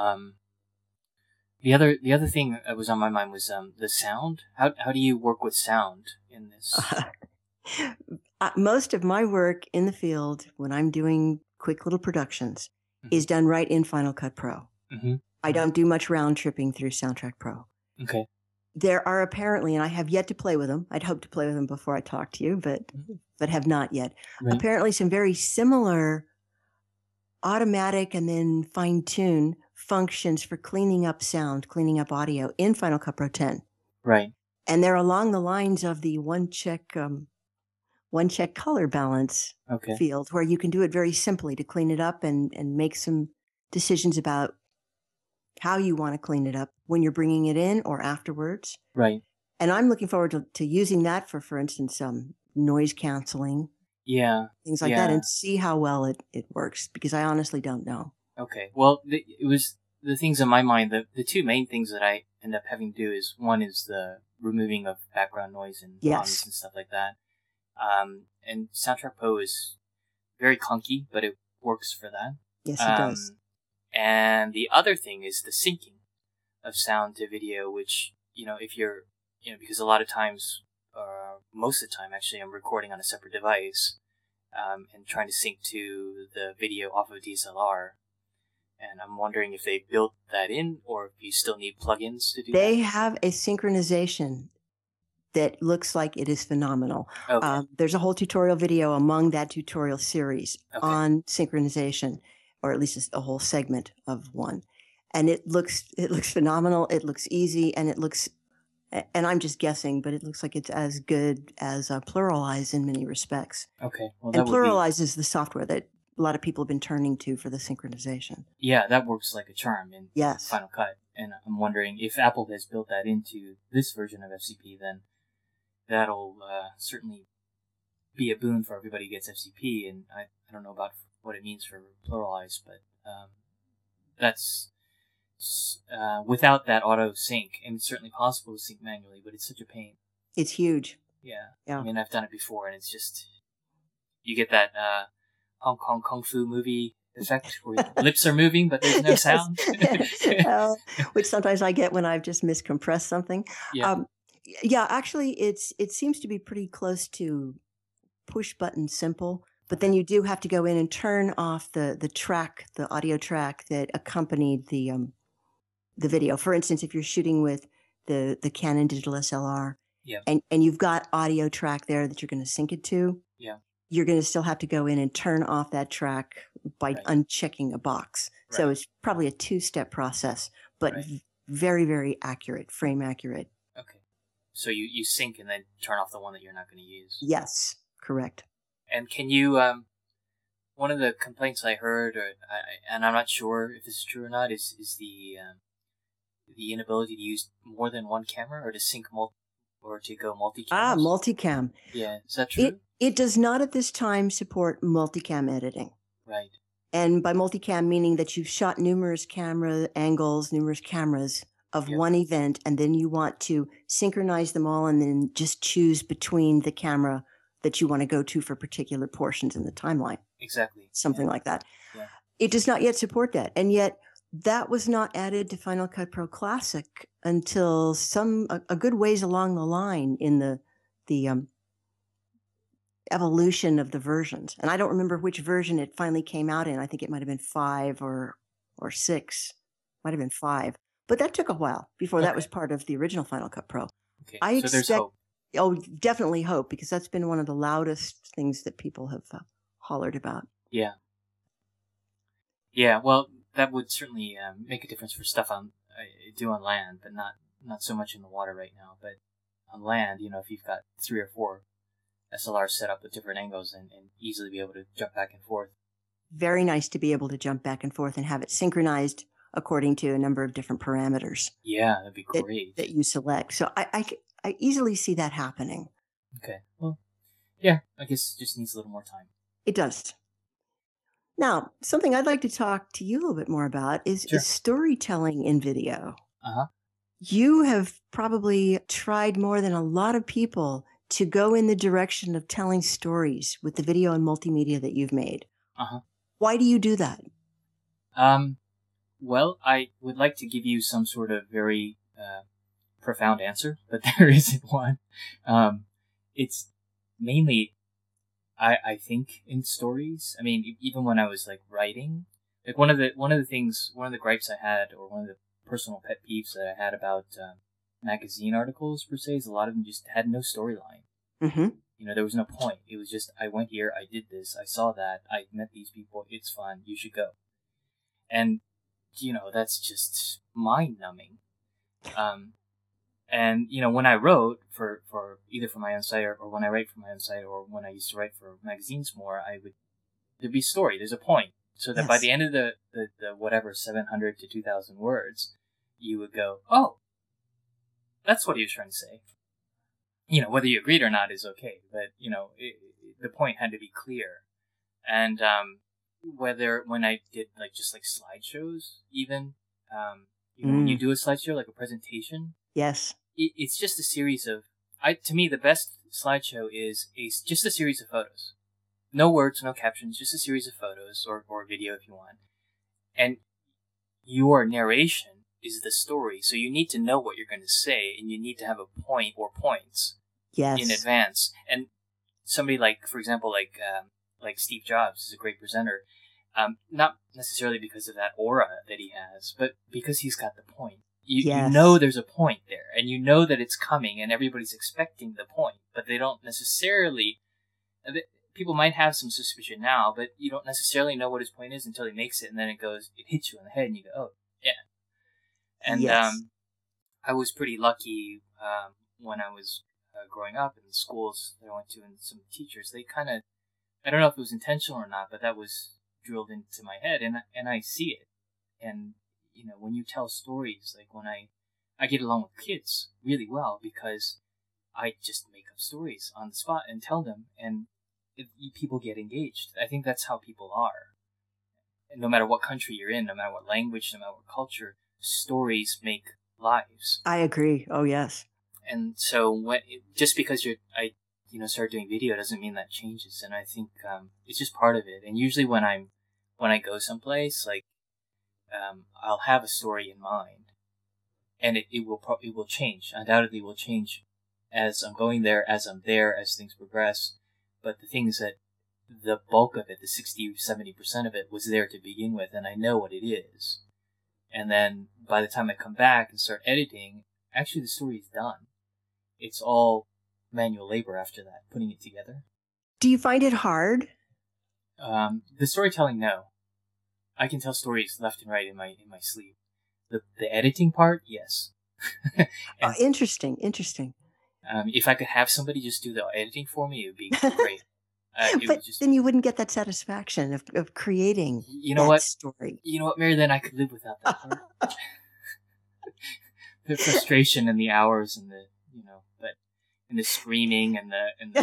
The other thing that was on my mind was the sound. How do you work with sound in this? Most of my work in the field, when I'm doing quick little productions, is done right in Final Cut Pro. I don't do much round tripping through Soundtrack Pro. Okay. There are apparently, and I have yet to play with them. I'd hope to play with them before I talk to you, but have not yet. Right. Apparently, some very similar automatic and then fine-tune functions for cleaning up sound, cleaning up audio in Final Cut Pro 10. Right. And they're along the lines of the one check color balance field, where you can do it very simply to clean it up and make some decisions about how you want to clean it up when you're bringing it in or afterwards. Right. And I'm looking forward to using that for instance, noise canceling. Yeah. Things like that, and see how well it works, because I honestly don't know. Okay. Well, it was the things in my mind, the two main things that I end up having to do is, one is the removing of background noise and hums and stuff like that. And Soundtrack Pro is very clunky, but it works for that. Yes, it does. And the other thing is the syncing of sound to video, which, if you're, because a lot of times, most of the time actually, I'm recording on a separate device, and trying to sync to the video off of DSLR. And I'm wondering if they built that in, or if you still need plugins to do that. They have a synchronization that looks like it is phenomenal. Okay. There's a whole tutorial video among that tutorial series on synchronization, or at least a whole segment of one. And it looks phenomenal. It looks easy, and and I'm just guessing, but it looks like it's as good as Pluralize in many respects. Okay. Well, and Pluralize is the software that a lot of people have been turning to for the synchronization. Yeah, that works like a charm in Final Cut. And I'm wondering if Apple has built that into this version of FCP, then that'll certainly be a boon for everybody who gets FCP. And I don't know about what it means for pluralize, but that's without that auto sync, and it's certainly possible to sync manually, but it's such a pain. It's huge. Yeah. Yeah. I mean, I've done it before, and it's just, you get that Hong Kong Kung Fu movie effect where your lips are moving, but there's no Yes. sound. Which sometimes I get when I've just miscompressed something. Yeah. Yeah, actually, it seems to be pretty close to push button simple, but then you do have to go in and turn off the track, the audio track that accompanied the video. For instance, if you're shooting with the Canon digital SLR, Yeah. and you've got audio track there that you're going to sync it to, Yeah. you're going to still have to go in and turn off that track by Right. unchecking a box. Right. So it's probably a 2-step process, but Right. very, very accurate, frame accurate. Okay. So you sync and then turn off the one that you're not going to use. Yes, correct. And can you, one of the complaints I heard, and I'm not sure if this is true or not, is the inability to use more than one camera, or to sync or to go multi-cameras? Multicam. Yeah, is that true? It does not at this time support multicam editing. Right. And by multicam, meaning that you've shot numerous camera angles, numerous cameras of one event, and then you want to synchronize them all and then just choose between the camera that you want to go to for particular portions in the timeline. Exactly. Something like that. Yeah. It does not yet support that. And yet that was not added to Final Cut Pro Classic until a good ways along the line in the evolution of the versions. And I don't remember which version it finally came out in. I think it might have been 5 or 6. Might have been 5. But that took a while before that was part of the original Final Cut Pro. Okay. So there's hope. Oh, definitely hope, because that's been one of the loudest things that people have hollered about. Yeah. Yeah, well, that would certainly make a difference for stuff I do on land, but not so much in the water right now. But on land, if you've got 3 or 4 SLRs set up with different angles and easily be able to jump back and forth. Very nice to be able to jump back and forth and have it synchronized according to a number of different parameters. Yeah, that'd be great. That you select. So I easily see that happening. Okay. Well, yeah, I guess it just needs a little more time. It does. Now, something I'd like to talk to you a little bit more about is storytelling in video. Uh-huh. You have probably tried more than a lot of people to go in the direction of telling stories with the video and multimedia that you've made. Uh-huh. Why do you do that? Well, I would like to give you some sort of very profound answer, but there isn't one. It's mainly, I think, in stories. I mean, even when I was like writing, like one of the gripes I had, or one of the personal pet peeves that I had about magazine articles per se, is a lot of them just had no storyline. Mm-hmm. There was no point. It was just, I went here, I did this, I saw that, I met these people, it's fun, you should go. And, that's just mind-numbing. And, when I wrote for either for my own site or when I write for my own site, or when I used to write for magazines more, there'd be a story, there's a point. So that by the end of the whatever, 700 to 2,000 words, you would go, oh, that's what he was trying to say. Whether you agreed or not is okay, but, the point had to be clear. And, when I did, just slideshows, even, when you do a slideshow, like a presentation. Yes. It's just a series of, to me, the best slideshow is just a series of photos. No words, no captions, just a series of photos, or video if you want. And your narration is the story, so you need to know what you're going to say, and you need to have a point or points in advance. And somebody for example, like Steve Jobs is a great presenter, not necessarily because of that aura that he has, but because he's got the point. You know there's a point there, and you know that it's coming, and everybody's expecting the point, but they don't necessarily... People might have some suspicion now, but you don't necessarily know what his point is until he makes it, and then it hits you in the head, and you go, oh, yeah. And I was pretty lucky when I was growing up in the schools that I went to, and some teachers, they kind of, I don't know if it was intentional or not, but that was drilled into my head, and I see it. And, when you tell stories, like when I get along with kids really well, because I just make up stories on the spot and tell them, and people get engaged. I think that's how people are. no matter what country you're in, no matter what language, no matter what culture, stories make lives. I agree. Oh, yes. And so just because I start doing video doesn't mean that changes. And I think it's just part of it. And usually when I go someplace, like I'll have a story in mind, and it will change. Undoubtedly, will change as I'm going there, as I'm there, as things progress. But the thing is that the bulk of it, the 60-70% of it, was there to begin with, and I know what it is. And then by the time I come back and start editing, actually the story is done. It's all manual labor after that, putting it together. Do you find it hard? The storytelling, no. I can tell stories left and right in my sleep. The editing part, yes. And, Interesting. if I could have somebody just do the editing for me, it would be great. But then you wouldn't get that satisfaction of creating story. You know what, Mary? Then I could live without that part. The frustration and the hours and and the screaming and the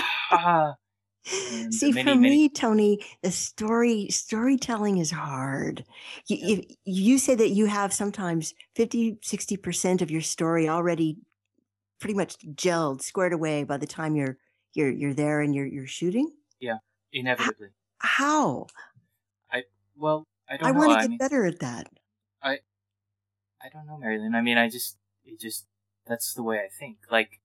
and See, the for me, Tony, the storytelling is hard. You say that you have sometimes 50-60% of your story already pretty much gelled, squared away by the time you're there and you're shooting. Yeah, inevitably. How? I don't know. I want to get better at that. I don't know, Marilyn. I mean, that's the way I think. Like,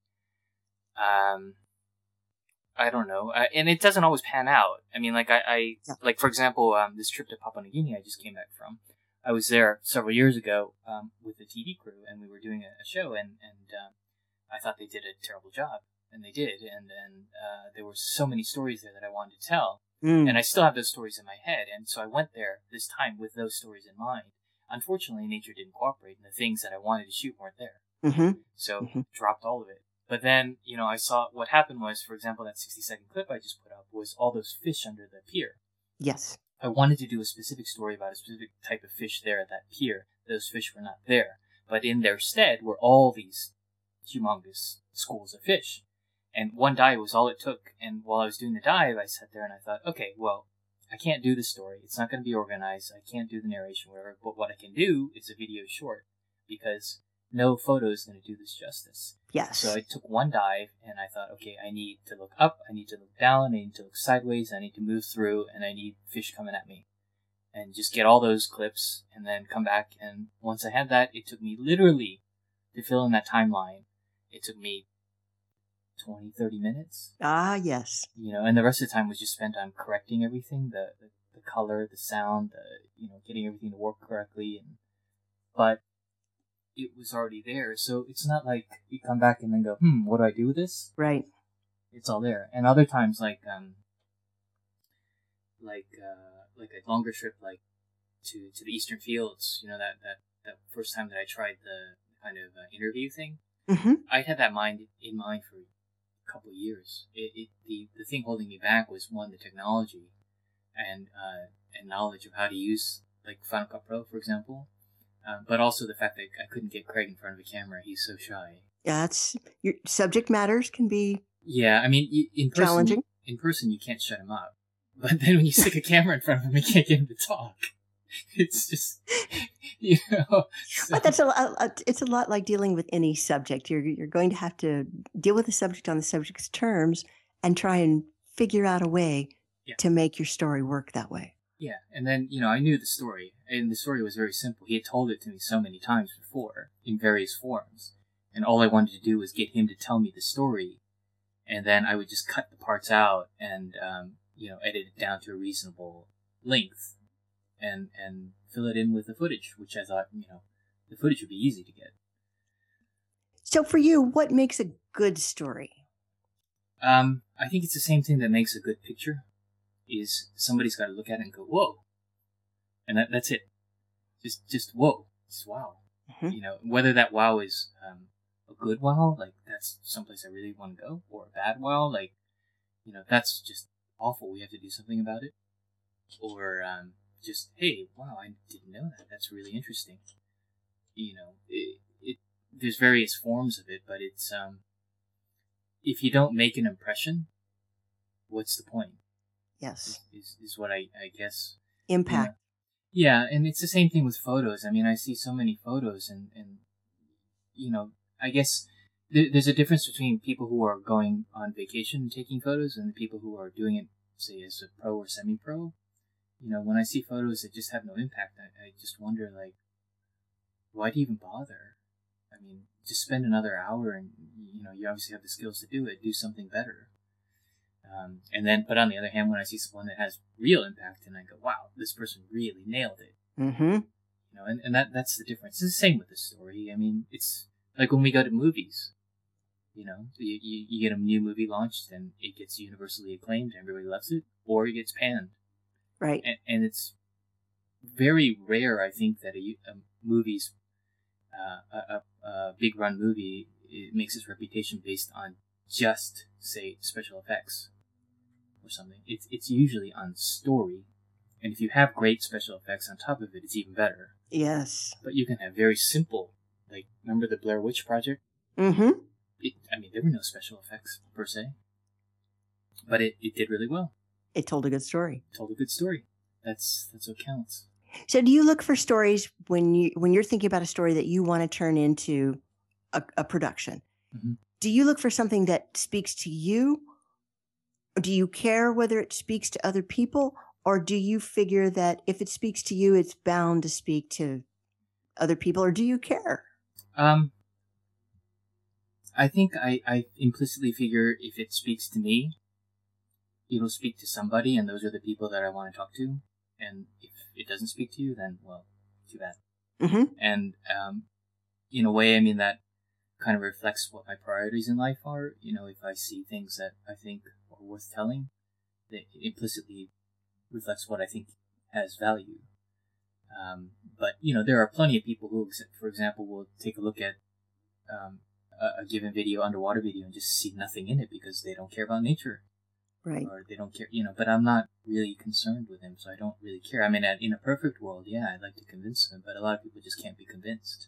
I don't know. And it doesn't always pan out. I mean, like, like, for example, this trip to Papua New Guinea I just came back from. I was there several years ago, with the TV crew, and we were doing a show, and I thought they did a terrible job. And they did. And there were so many stories there that I wanted to tell. And I still have those stories in my head. And so I went there this time with those stories in mind. Unfortunately, nature didn't cooperate, and the things that I wanted to shoot weren't there. Mm-hmm. So dropped all of it. But then, I saw what happened was, for example, that 60-second clip I just put up was all those fish under the pier. Yes. I wanted to do a specific story about a specific type of fish there at that pier. Those fish were not there. But in their stead were all these humongous schools of fish. And one dive was all it took. And while I was doing the dive, I sat there and I thought, okay, well, I can't do the story. It's not going to be organized. I can't do the narration, whatever. But what I can do is a video short, because no photo is going to do this justice. Yes. So I took one dive and I thought, okay, I need to look up, I need to look down, I need to look sideways, I need to move through, and I need fish coming at me. And just get all those clips and then come back. And once I had that, it took me literally to fill in that timeline. It took me 20-30 minutes. Ah, yes. And the rest of the time was just spent on correcting everything, the color, the sound, getting everything to work correctly. But it was already there, so it's not like you come back and then go, what do I do with this? Right. It's all there. And other times, like a longer trip, like to the Eastern Fields, that first time that I tried the kind of interview thing, I'd had that in mind for a couple of years. The thing holding me back was, one, the technology and knowledge of how to use, like, Final Cut Pro, for example. But also the fact that I couldn't get Craig in front of a camera. He's so shy. Yeah, your subject matters can be. Yeah, I mean, in person, challenging. In person, you can't shut him up. But then when you stick a camera in front of him, you can't get him to talk. It's just, So. But it's a lot like dealing with any subject. You're going to have to deal with the subject on the subject's terms and try and figure out a way to make your story work that way. Yeah, and then, I knew the story, and the story was very simple. He had told it to me so many times before, in various forms, and all I wanted to do was get him to tell me the story, and then I would just cut the parts out and, edit it down to a reasonable length, and fill it in with the footage, which I thought, the footage would be easy to get. So for you, what makes a good story? I think it's the same thing that makes a good picture. Is somebody's got to look at it and go, whoa. And that's it. Just whoa. Just wow. Whether that wow is a good wow, like that's someplace I really want to go, or a bad wow, like, that's just awful, we have to do something about it. Or just, hey, wow, I didn't know that. That's really interesting. There's various forms of it, but it's, if you don't make an impression, what's the point? Yes. Is what I guess. Impact. Yeah, and it's the same thing with photos. I mean, I see so many photos, and I guess there's a difference between people who are going on vacation and taking photos and the people who are doing it, say, as a pro or semi-pro. When I see photos that just have no impact, I just wonder, like, why do you even bother? I mean, just spend another hour and, you obviously have the skills to do it, do something better. But on the other hand, when I see someone that has real impact and I go, wow, this person really nailed it. Mm-hmm. And that's the difference. It's the same with the story. I mean, it's like when we go to movies, you get a new movie launched and it gets universally acclaimed, everybody loves it, or it gets panned. Right. And it's very rare, I think, that a movie's a big run movie, it makes its reputation based on just, say, special effects or something. It's usually on story, and if you have great special effects on top of it, it's even better. Yes. But you can have very simple, like, remember the Blair Witch Project? Mm-hmm. There were no special effects per se, but it did really well. It told a good story. Told a good story. That's what counts. So do you look for stories when you're thinking about a story that you want to turn into a production? Mm-hmm. Do you look for something that speaks to you? Or do you care whether it speaks to other people? Or do you figure that if it speaks to you, it's bound to speak to other people? Or do you care? I think I implicitly figure if it speaks to me, it'll speak to somebody, and those are the people that I want to talk to. And if it doesn't speak to you, then, well, too bad. Mm-hmm. And in a way, I mean, that kind of reflects what my priorities in life are. If I see things that I think are worth telling, that implicitly reflects what I think has value. But there are plenty of people who, for example, will take a look at a given underwater video, and just see nothing in it because they don't care about nature. Right. Or they don't care, but I'm not really concerned with him, so I don't really care. I mean, in a perfect world, yeah, I'd like to convince him, but a lot of people just can't be convinced.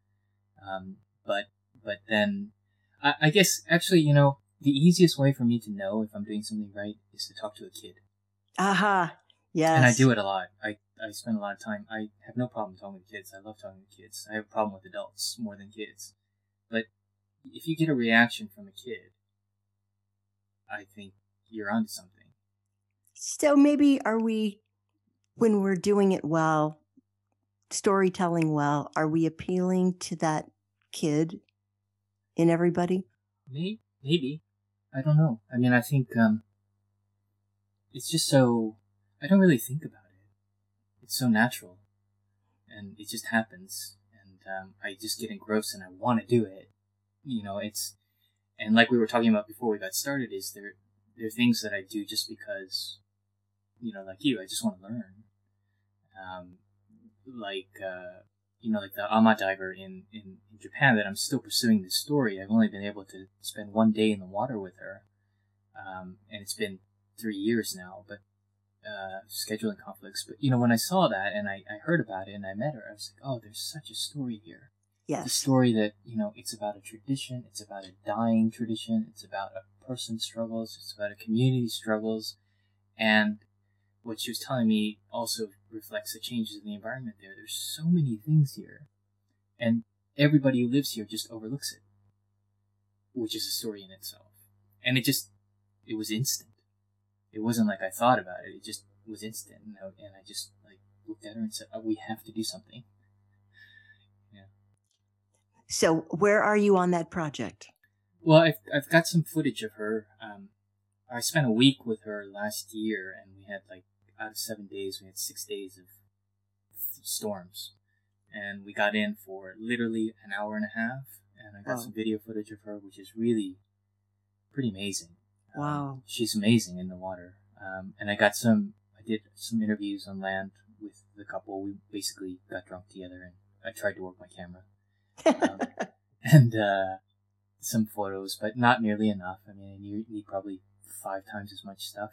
But then, I guess, actually, the easiest way for me to know if I'm doing something right is to talk to a kid. Aha. Yes. And I do it a lot. I spend a lot of time. I have no problem talking with kids. I love talking with kids. I have a problem with adults more than kids. But if you get a reaction from a kid, I think you're onto something. So maybe when we're doing it well, storytelling well, are we appealing to that kid in everybody? Maybe. I don't know. I mean, I think it's just so... I don't really think about it. It's so natural. And it just happens. And I just get engrossed and I want to do it. It's... And like we were talking about before we got started, is there are things that I do just because, like you, I just want to learn. Like the Ama diver in Japan, that I'm still pursuing this story. I've only been able to spend one day in the water with her. And it's been 3 years now, but scheduling conflicts. But, when I saw that and I heard about it and I met her, I was like, oh, there's such a story here. Yes. The story that, it's about a tradition, it's about a dying tradition, it's about a person's struggles, it's about a community's struggles, and what she was telling me also reflects the changes in the environment there. There's so many things here, and everybody who lives here just overlooks it, which is a story in itself. And it was instant. It wasn't like I thought about it, it just was instant, and I just looked at her and said, oh, we have to do something. So where are you on that project? Well, I've got some footage of her. I spent a week with her last year, and we had out of 7 days, we had 6 days of storms, and we got in for literally an hour and a half, and I got some video footage of her, which is really pretty amazing. Wow. She's amazing in the water. And I did some interviews on land with the couple. We basically got drunk together, and I tried to work my camera. And some photos, but not nearly enough. I mean, you need probably 5 times as much stuff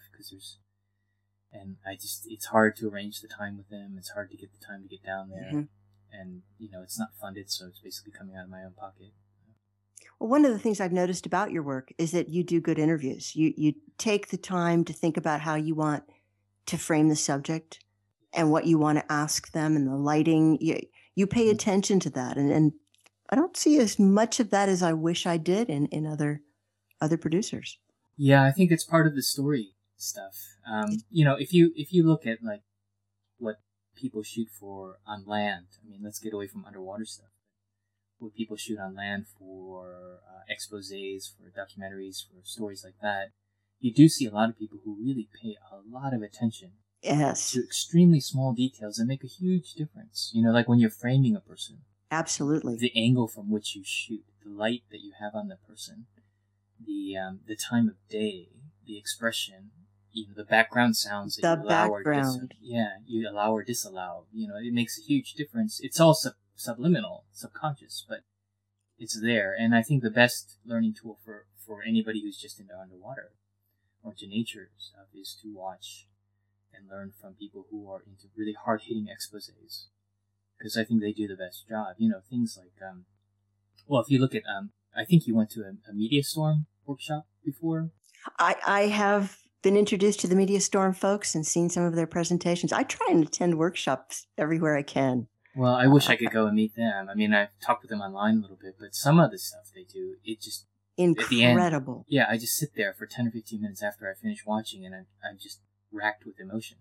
it's hard to arrange the time with them. It's hard to get the time to get down there. Mm-hmm. And, it's not funded, so it's basically coming out of my own pocket. Well, one of the things I've noticed about your work is that you do good interviews. You take the time to think about how you want to frame the subject and what you want to ask them and the lighting. You pay attention to that. And I don't see as much of that as I wish I did in other producers. Yeah, I think it's part of the story stuff. If you look at like what people shoot for on land, I mean, let's get away from underwater stuff. What people shoot on land for exposés, for documentaries, for stories like that, you do see a lot of people who really pay a lot of attention Yes. to extremely small details that make a huge difference. Like when you're framing a person. Absolutely. The angle from which you shoot, the light that you have on the person, the time of day, the expression, the background sounds that you allow you allow or disallow. It makes a huge difference. It's all subliminal, subconscious, but it's there. And I think the best learning tool for anybody who's just into underwater or into nature stuff is to watch and learn from people who are into really hard-hitting exposés. Because I think they do the best job. Things like, if you look at, I think you went to a Media Storm workshop before. I have been introduced to the Media Storm folks and seen some of their presentations. I try and attend workshops everywhere I can. Well, I wish I could go and meet them. I mean, I've talked with them online a little bit, but some of the stuff they do, it just... Incredible. At the end, I just sit there for 10 or 15 minutes after I finish watching, and I'm just racked with emotion.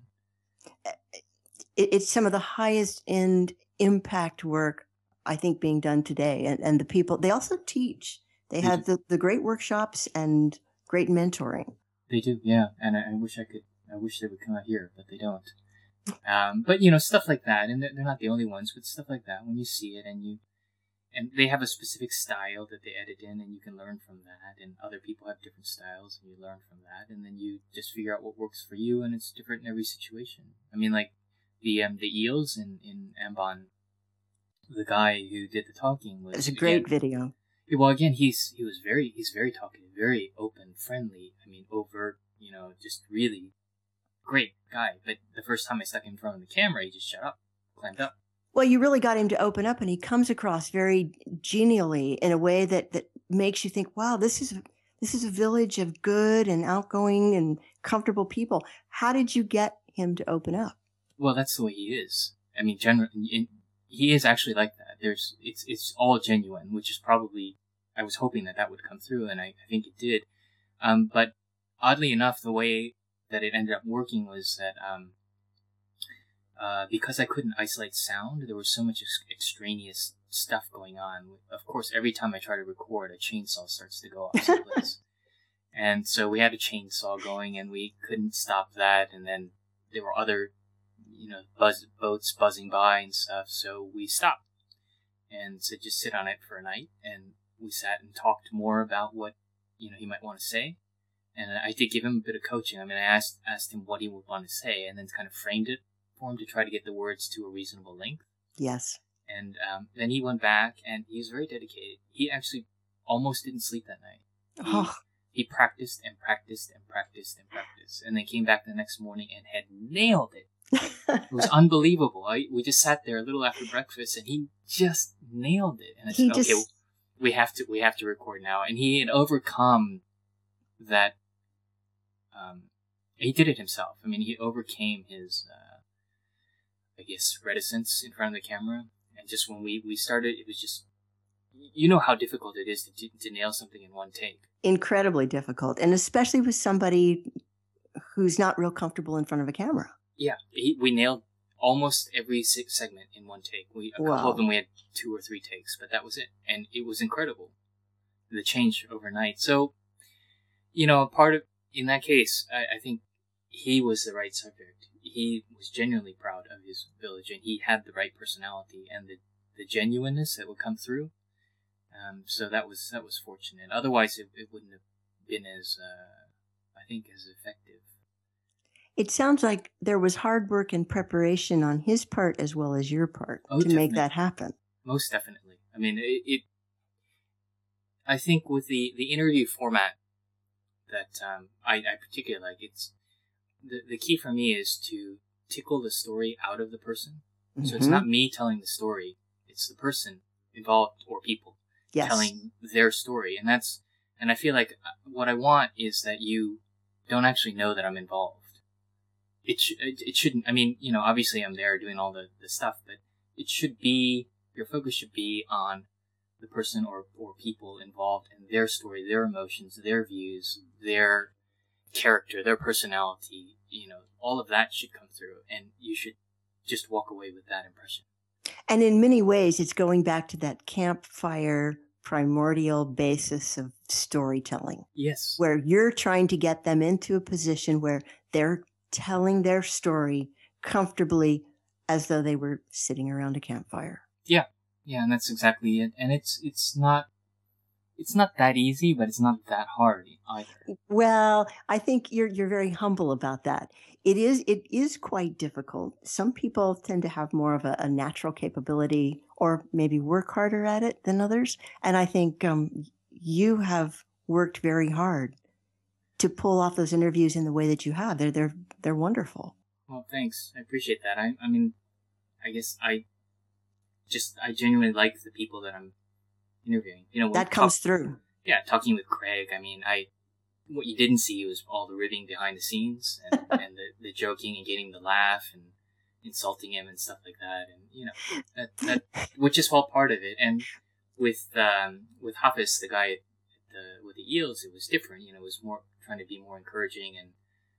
It's some of the highest end impact work, I think, being done today. And the people, they also teach. They have the great workshops and great mentoring. They do, yeah. And I wish they would come out here, but they don't. But, stuff like that, and they're not the only ones, but stuff like that, when you see it and they have a specific style that they edit in, and you can learn from that, and other people have different styles, and you learn from that, and then you just figure out what works for you, and it's different in every situation. I mean, like, the eels in Ambon, the guy who did the talking was... It's a great video. Well, again, he's very talkative, very open, friendly, I mean, overt, just really great guy. But the first time I stuck him in front of the camera, he just shut up, clamped up. Well, you really got him to open up, and he comes across very genially in a way that makes you think, wow, this is a village of good and outgoing and comfortable people. How did you get him to open up? Well, that's the way he is. I mean, he is actually like that. It's all genuine, which is probably, I was hoping that would come through, and I think it did. But oddly enough, the way that it ended up working was that, because I couldn't isolate sound, there was so much extraneous stuff going on. Of course, every time I try to record, a chainsaw starts to go off someplace. And so we had a chainsaw going, and we couldn't stop that, and then there were other, boats buzzing by and stuff, so we stopped and said just sit on it for a night, and we sat and talked more about what, he might want to say. And I did give him a bit of coaching. I mean, I asked him what he would want to say, and then kind of framed it for him to try to get the words to a reasonable length. Yes. And then he went back, and he was very dedicated. He actually almost didn't sleep that night. He practiced and practiced and practiced and practiced, and then came back the next morning and had nailed it. It was unbelievable. We just sat there a little after breakfast, and he just nailed it. And I said, okay, we have to record now. And he had overcome that. He did it himself. I mean, he overcame his, reticence in front of the camera. And just when we started, it was just, how difficult it is to nail something in one take. Incredibly difficult, and especially with somebody who's not real comfortable in front of a camera. Yeah, we nailed almost every segment in one take. A couple of them we had 2 or 3 takes, but that was it. And it was incredible, the change overnight. So, in that case, I think he was the right subject. He was genuinely proud of his village, and he had the right personality and the genuineness that would come through. So that was fortunate. Otherwise, it wouldn't have been as effective. It sounds like there was hard work and preparation on his part as well as your part to make that happen. Most definitely. I mean, I think with the interview format that I particularly like, it's the key for me is to tickle the story out of the person. Mm-hmm. So it's not me telling the story; it's the person involved or people telling their story, and I feel like what I want is that you don't actually know that I'm involved. it shouldn't. I mean, obviously I'm there doing all the stuff, but it should be your focus should be on the person or people involved and their story, their emotions, their views, their character, their personality. All of that should come through, and you should just walk away with that impression. And in many ways, it's going back to that campfire primordial basis of storytelling. Yes. Where you're trying to get them into a position where they're telling their story comfortably as though they were sitting around a campfire. Yeah. Yeah, and that's exactly it. And it's not that easy, but it's not that hard either. Well, I think you're very humble about that. It is quite difficult. Some people tend to have more of a natural capability or maybe work harder at it than others. And I think you have worked very hard to pull off those interviews in the way that you have. They're wonderful. Well, thanks. I appreciate that. I mean, I guess I genuinely like the people that I'm interviewing. That comes through. Yeah, talking with Craig. I mean, what you didn't see was all the ribbing behind the scenes and, and the joking and getting the laugh and insulting him and stuff like that. And that which is all part of it. And with Hafiz, the guy with the eels, it was different. It was more trying to be more encouraging and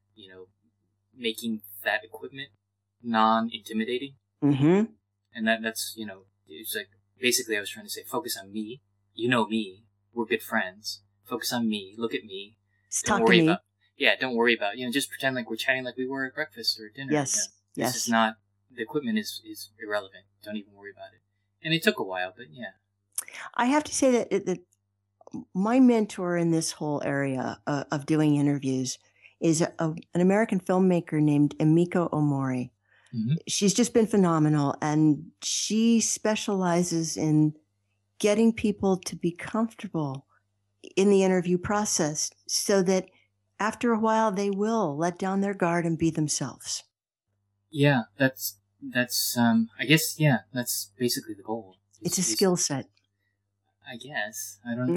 making that equipment non-intimidating. Mm-hmm. And that's it was like basically I was trying to say, focus on me. Me. We're good friends. Focus on me. Look at me. Don't worry about just pretend like we're chatting like we were at breakfast or dinner. Yes. This is not, the equipment is irrelevant. Don't even worry about it. And it took a while, but yeah. I have to say that my mentor in this whole area of doing interviews is an American filmmaker named Emiko Omori. Mm-hmm. She's just been phenomenal, and she specializes in getting people to be comfortable in the interview process so that after a while they will let down their guard and be themselves. Yeah, that's I guess, yeah, that's basically the goal. It's a skill set. I guess.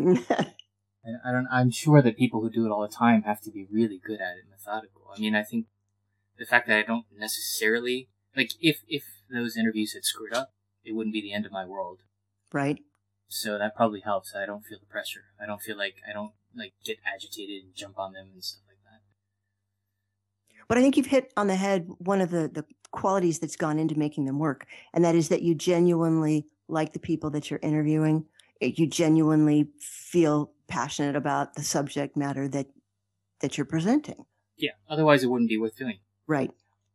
I'm sure that people who do it all the time have to be really good at it, methodical. I mean, I think the fact that I don't necessarily, like, if those interviews had screwed up, it wouldn't be the end of my world. Right. So that probably helps. I don't feel the pressure. I don't get agitated and jump on them and stuff like that. But I think you've hit on the head one of the qualities that's gone into making them work. And that is that you genuinely like the people that you're interviewing. You genuinely feel passionate about the subject matter that you're presenting. Yeah. Otherwise it wouldn't be worth doing. Right.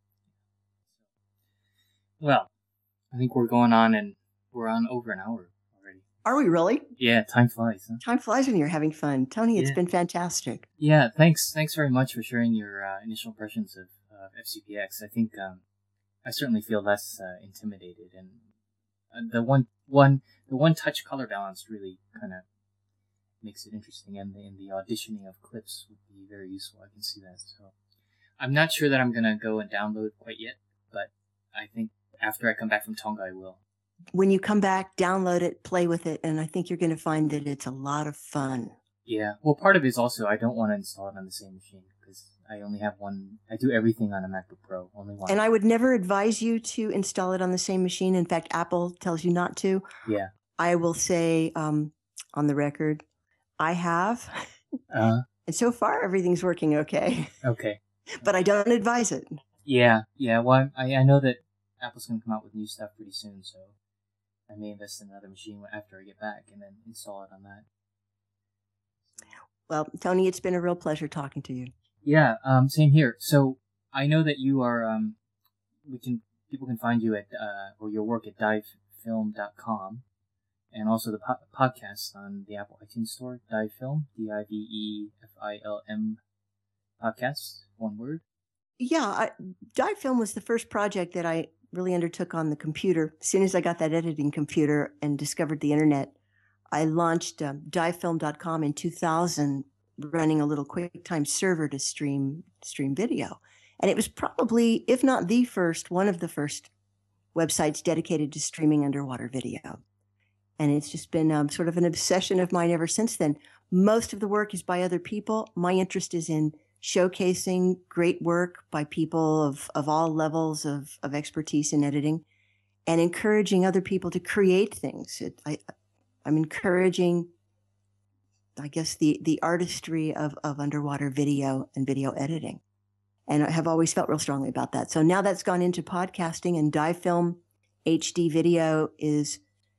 Well, I think we're on over an hour. Are we really? Yeah, time flies. Huh? Time flies when you're having fun. Tony, it's been fantastic. Yeah, thanks very much for sharing your initial impressions of FCPX. I think I certainly feel less intimidated, and the one touch color balance really kind of makes it interesting, and the auditioning of clips would be very useful. I can see that. So I'm not sure that I'm gonna go and download quite yet, but I think after I come back from Tonga, I will. When you come back, download it, play with it, and I think you're going to find that it's a lot of fun. Yeah. Well, part of it is also I don't want to install it on the same machine because I only have one. I do everything on a MacBook Pro, only one. And I would never advise you to install it on the same machine. In fact, Apple tells you not to. Yeah. I will say on the record, I have. And so far, everything's working okay. Okay. But I don't advise it. Yeah. Yeah. Well, I know that Apple's going to come out with new stuff pretty soon, so I may invest in another machine after I get back and then install it on that. Well, Tony, it's been a real pleasure talking to you. Yeah, same here. So I know that you are, people can find you at, or your work at divefilm.com, and also the podcast on the Apple iTunes Store, Divefilm, DIVEFILM podcast, one word. Yeah, Divefilm was the first project that I really undertook on the computer. As soon as I got that editing computer and discovered the internet, I launched divefilm.com in 2000, running a little QuickTime server to stream video. And it was probably, if not the first, one of the first websites dedicated to streaming underwater video. And it's just been sort of an obsession of mine ever since then. Most of the work is by other people. My interest is in showcasing great work by people of all levels of expertise in editing, and encouraging other people to create things. I'm encouraging, I guess, the artistry of underwater video and video editing. And I have always felt real strongly about that. So now that's gone into podcasting, and Diafilm HD video is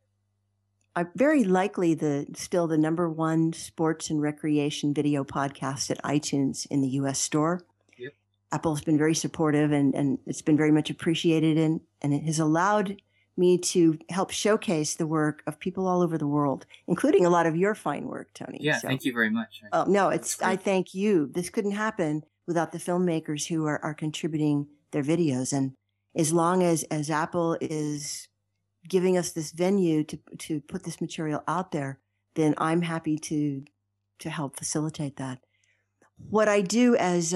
very likely still the number one sports and recreation video podcast at iTunes in the U.S. store. Yep. Apple's been very supportive, and it's been very much appreciated, and it has allowed me to help showcase the work of people all over the world, including a lot of your fine work, Tony. Yeah, so, thank you very much. Oh, no, I thank you. This couldn't happen without the filmmakers who are contributing their videos. And as long as Apple is giving us this venue to put this material out there, then I'm happy to help facilitate that. What I do as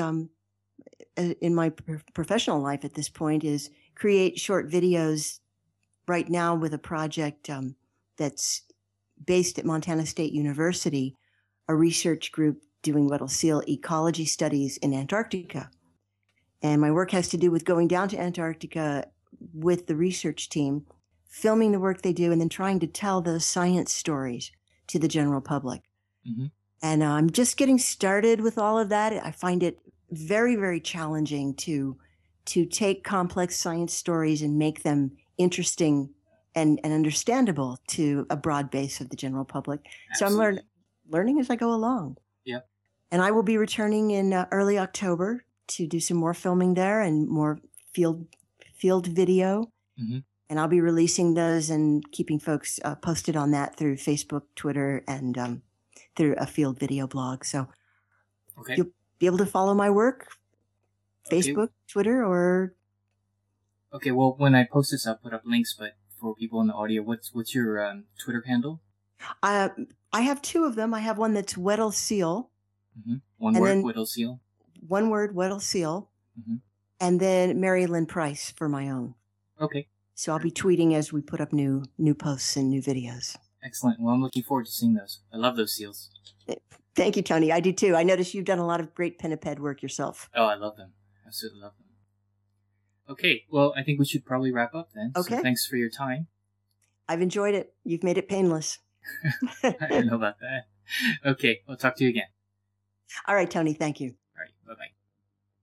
in my professional life at this point is create short videos right now with a project that's based at Montana State University, a research group doing Weddell seal ecology studies in Antarctica. And my work has to do with going down to Antarctica with the research team, filming the work they do, and then trying to tell those science stories to the general public. Mm-hmm. And I'm just getting started with all of that. I find it very, very challenging to take complex science stories and make them interesting and understandable to a broad base of the general public. Absolutely. So I'm learning as I go along. Yeah. And I will be returning in early October to do some more filming there and more field video. Mm-hmm. And I'll be releasing those and keeping folks posted on that through Facebook, Twitter, and through a field video blog. So you'll be able to follow my work, Facebook, Twitter, or... Okay, well, when I post this, I'll put up links, but for people in the audio, what's your Twitter handle? I have two of them. I have one that's Weddell Seal. Mm-hmm. One word, Weddell Seal? One word, Weddell Seal. Mm-hmm. And then Mary Lynn Price for my own. Okay. So I'll be tweeting as we put up new posts and new videos. Excellent. Well, I'm looking forward to seeing those. I love those seals. Thank you, Tony. I do too. I noticed you've done a lot of great pinniped work yourself. Oh, I love them. Absolutely love them. Okay, well, I think we should probably wrap up then. Okay. So thanks for your time. I've enjoyed it. You've made it painless. I don't know about that. Okay, I'll talk to you again. All right, Tony. Thank you. All right, bye-bye.